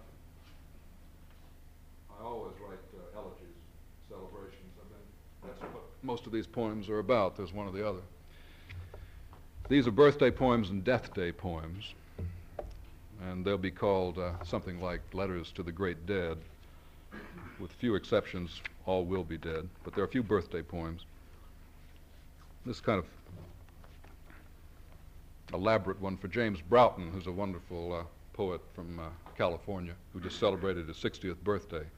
I always write elegies, celebrations. That's what most of these poems are about. There's one or the other. These are birthday poems and death day poems, and they'll be called something like Letters to the Great Dead. With few exceptions, all will be dead, but there are a few birthday poems. This kind of elaborate one for James Broughton, who's a wonderful poet from California, who just celebrated his 60th birthday.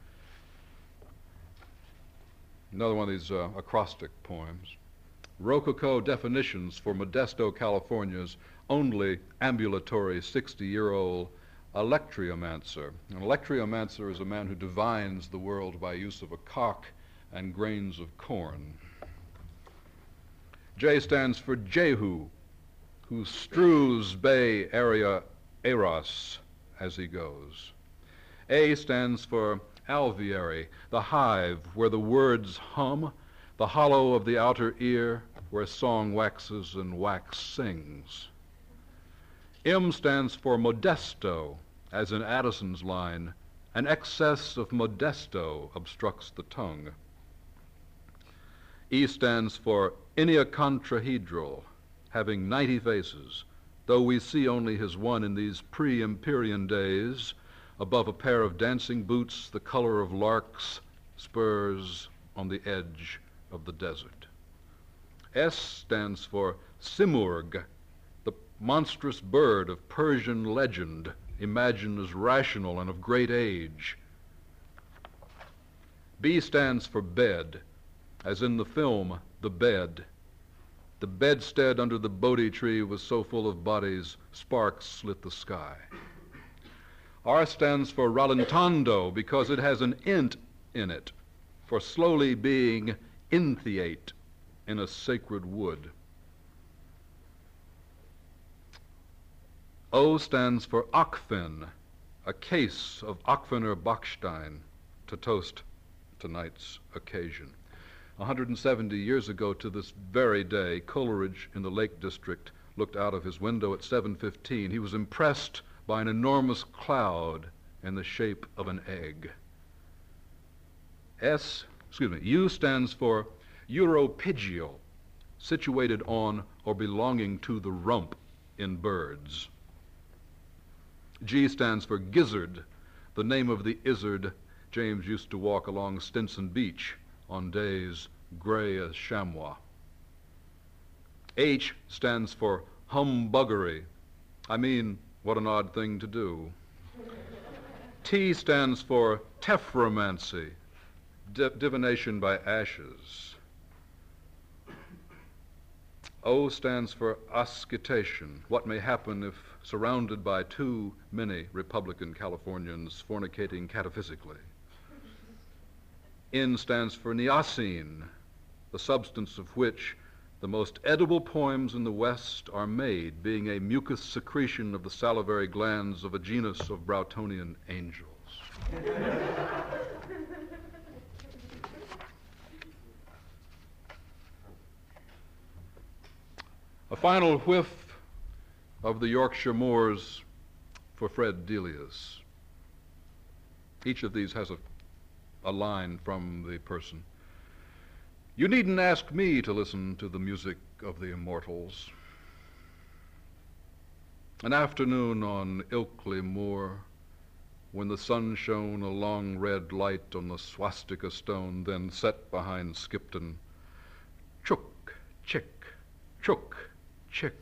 Another one of these acrostic poems. Rococo definitions for Modesto, California's only ambulatory 60-year-old electriomancer. An electriomancer is a man who divines the world by use of a cock and grains of corn. J stands for Jehu, who strews Bay Area Eros as he goes. A stands for alveary, the hive where the words hum, the hollow of the outer ear where song waxes and wax sings. M stands for modesto, as in Addison's line, an excess of modesto obstructs the tongue. E stands for enneacontrahedral, having 90 faces, though we see only his one in these pre-Empyrean days, above a pair of dancing boots the color of larks' spurs on the edge of the desert. S stands for Simurg, the monstrous bird of Persian legend, imagined as rational and of great age. B stands for bed, as in the film The Bed. The bedstead under the Bodhi tree was so full of bodies, sparks lit the sky. R stands for rallentando, because it has an int in it, for slowly being inthiate in a sacred wood. O stands for Akfen, a case of Akfener Bachstein, to toast tonight's occasion. 170 years ago to this very day, Coleridge in the Lake District looked out of his window at 7:15. He was impressed by an enormous cloud in the shape of an egg. U stands for Uropygial, situated on or belonging to the rump in birds. G stands for gizzard, the name of the izzard James used to walk along Stinson Beach on days gray as chamois. H stands for humbuggery. I mean, what an odd thing to do. T stands for tephromancy, divination by ashes. O stands for ascitation, what may happen if surrounded by too many Republican Californians fornicating cataphysically. N stands for niacin, the substance of which the most edible poems in the West are made, being a mucus secretion of the salivary glands of a genus of Broughtonian angels. A final whiff of the Yorkshire moors for Fred Delius. Each of these has a line from the person. You needn't ask me to listen to the music of the immortals. An afternoon on Ilkley Moor, when the sun shone a long red light on the swastika stone, then set behind Skipton, chook, chick, chook, chick.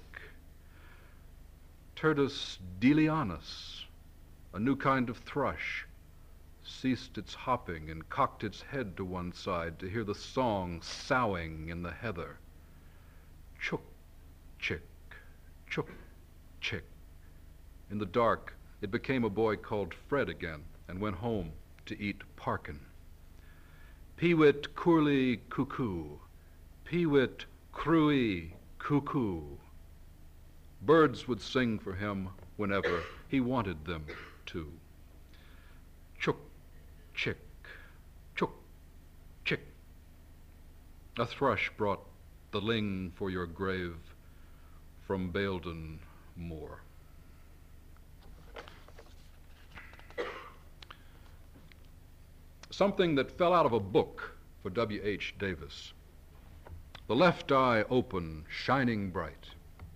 Turdus delianus, a new kind of thrush, ceased its hopping and cocked its head to one side to hear the song soughing in the heather. Chook, chick, chook, chick. In the dark, it became a boy called Fred again and went home to eat parkin. Peewit curly cuckoo, peewit crewy cuckoo. Birds would sing for him whenever he wanted them to. Chook, chick, chook, chick. A thrush brought the ling for your grave from Baildon Moor. Something that fell out of a book for W.H. Davis. The left eye open, shining bright.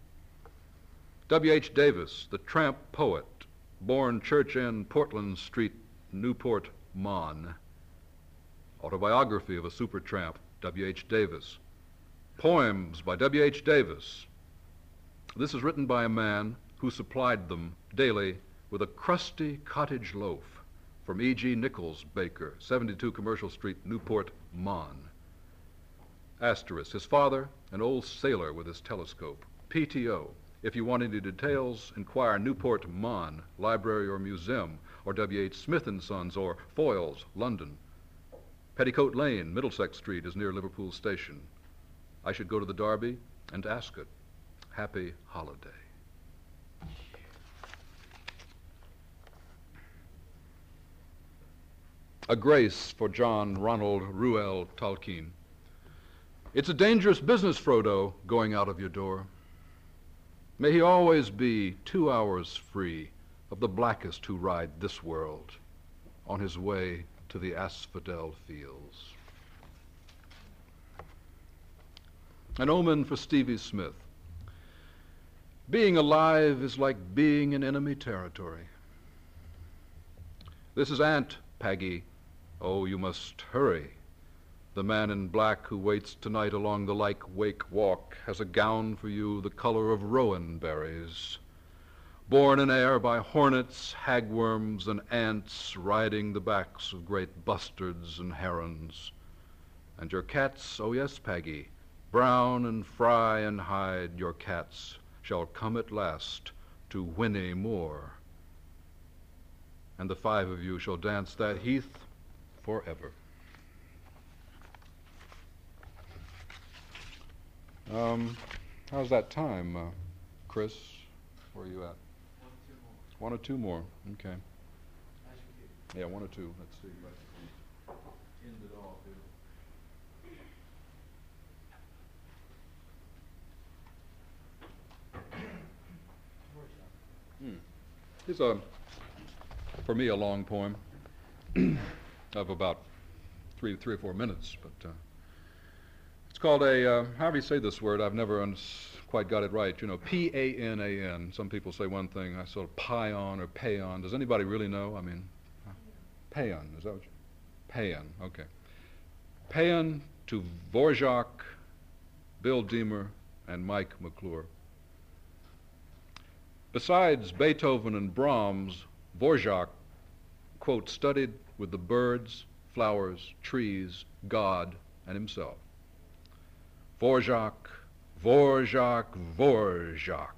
W.H. Davis, the tramp poet, born Church End, Portland Street, Newport, Mon. Autobiography of a supertramp, W.H. Davis. Poems by W.H. Davis. This is written by a man who supplied them daily with a crusty cottage loaf from E.G. Nichols Baker, 72 Commercial Street, Newport, Mon. Asterisk, his father, an old sailor with his telescope. PTO. If you want any details, inquire Newport, Mon, Library or Museum, or W.H. Smith & Sons, or Foyles, London. Petticoat Lane, Middlesex Street, is near Liverpool Station. I should go to the Derby and ask it. Happy holiday. A grace for John Ronald Reuel Tolkien. It's a dangerous business, Frodo, going out of your door. May he always be 2 hours free of the blackest who ride this world on his way to the asphodel fields. An omen for Stevie Smith. Being alive is like being in enemy territory. This is Aunt Peggy. Oh, you must hurry. The man in black who waits tonight along the Lyke-Wake walk has a gown for you the color of rowan berries. Borne in air by hornets, hagworms, and ants riding the backs of great bustards and herons. And your cats, oh yes, Peggy, brown and fry and hide, your cats shall come at last to whinny more. And the 5 of you shall dance that heath forever. How's that time, Chris? Where are you at? 1 or 2 more. Okay. Yeah, 1 or 2. Let's see. Let's end it off here. It's for me, a long poem of about 3 or 4 minutes, but it's called a, however you say this word, I've never quite got it right, P-A-N-A-N. Some people say one thing, I sort of pion or paeon. Does anybody really know? I mean, paeon, is that what you, paeon, okay. Paeon to Dvorak, Bill Deemer, and Mike McClure. Besides Beethoven and Brahms, Dvorak, quote, studied with the birds, flowers, trees, God, and himself. Dvorak, Dvorak, Dvorak.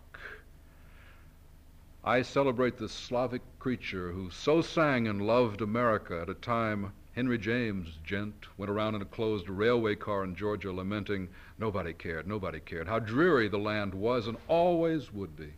I celebrate this Slavic creature who so sang and loved America at a time Henry James, gent, went around in a closed railway car in Georgia lamenting, nobody cared, how dreary the land was and always would be.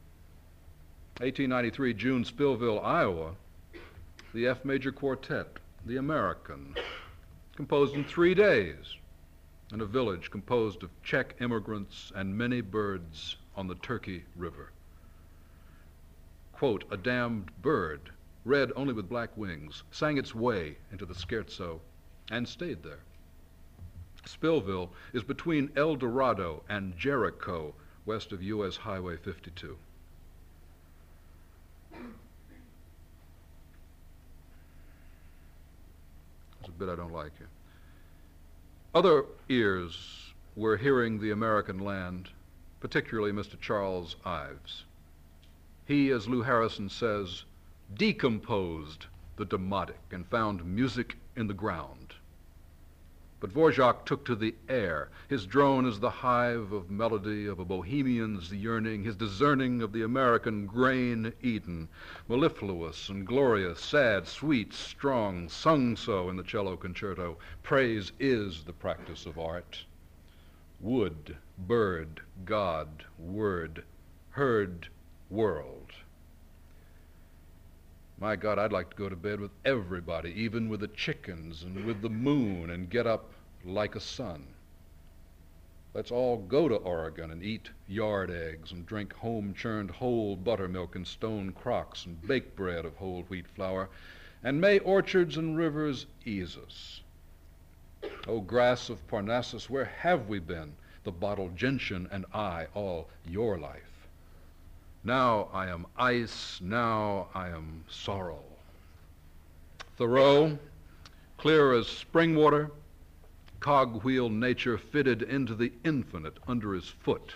1893, June, Spillville, Iowa, the F major quartet, the American, composed in 3 days in a village composed of Czech immigrants and many birds on the Turkey River. Quote, a damned bird, red only with black wings, sang its way into the scherzo and stayed there. Spillville is between El Dorado and Jericho, west of U.S. Highway 52. There's a bit I don't like here. Other ears were hearing the American land, particularly Mr. Charles Ives. He, as Lou Harrison says, decomposed the demotic and found music in the ground. But Dvorak took to the air. His drone is the hive of melody of a bohemian's yearning, his discerning of the American grain Eden, mellifluous and glorious, sad, sweet, strong, sung so in the cello concerto. Praise is the practice of art. Wood, bird, God, word, heard, world. My God, I'd like to go to bed with everybody, even with the chickens and with the moon, and get up like a sun. Let's all go to Oregon and eat yard eggs and drink home-churned whole buttermilk in stone crocks and bake bread of whole wheat flour, and may orchards and rivers ease us. O grass of Parnassus, where have we been, the bottled gentian and I, all your life? Now I am ice, now I am sorrow. Thoreau, clear as spring water, cogwheel nature fitted into the infinite under his foot.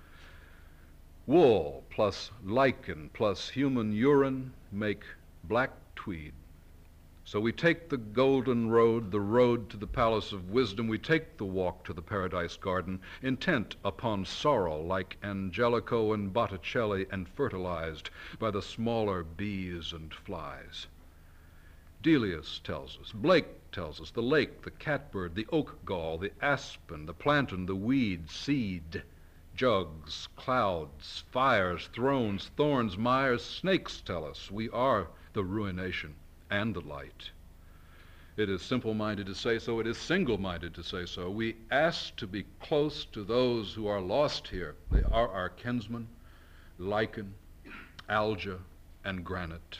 Wool plus lichen plus human urine make black tweed. So we take the golden road, the road to the palace of wisdom. We take the walk to the paradise garden, intent upon sorrow like Angelico and Botticelli, and fertilized by the smaller bees and flies. Delius tells us, Blake tells us, the lake, the catbird, the oak gall, the aspen, the plantain, the weed, seed, jugs, clouds, fires, thrones, thorns, mires, snakes tell us we are the ruination and the light. It is simple-minded to say so. It is single-minded to say so. We ask to be close to those who are lost here. They are our kinsmen, lichen, alga, and granite.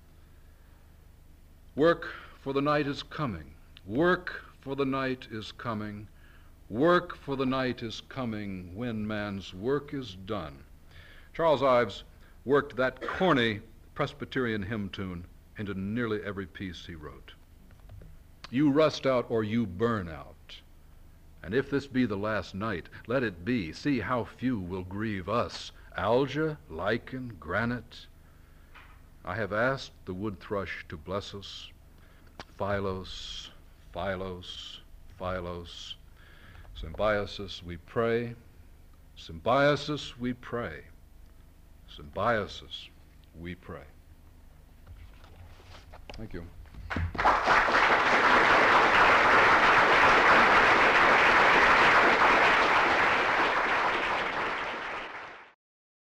Work for the night is coming. Work for the night is coming. Work for the night is coming when man's work is done. Charles Ives worked that corny Presbyterian hymn tune into nearly every piece he wrote. You rust out or you burn out. And if this be the last night, let it be. See how few will grieve us. Alga, lichen, granite. I have asked the wood thrush to bless us. Phylos, Phylos, Phylos. Symbiosis, we pray. Symbiosis, we pray. Symbiosis, we pray. Thank you.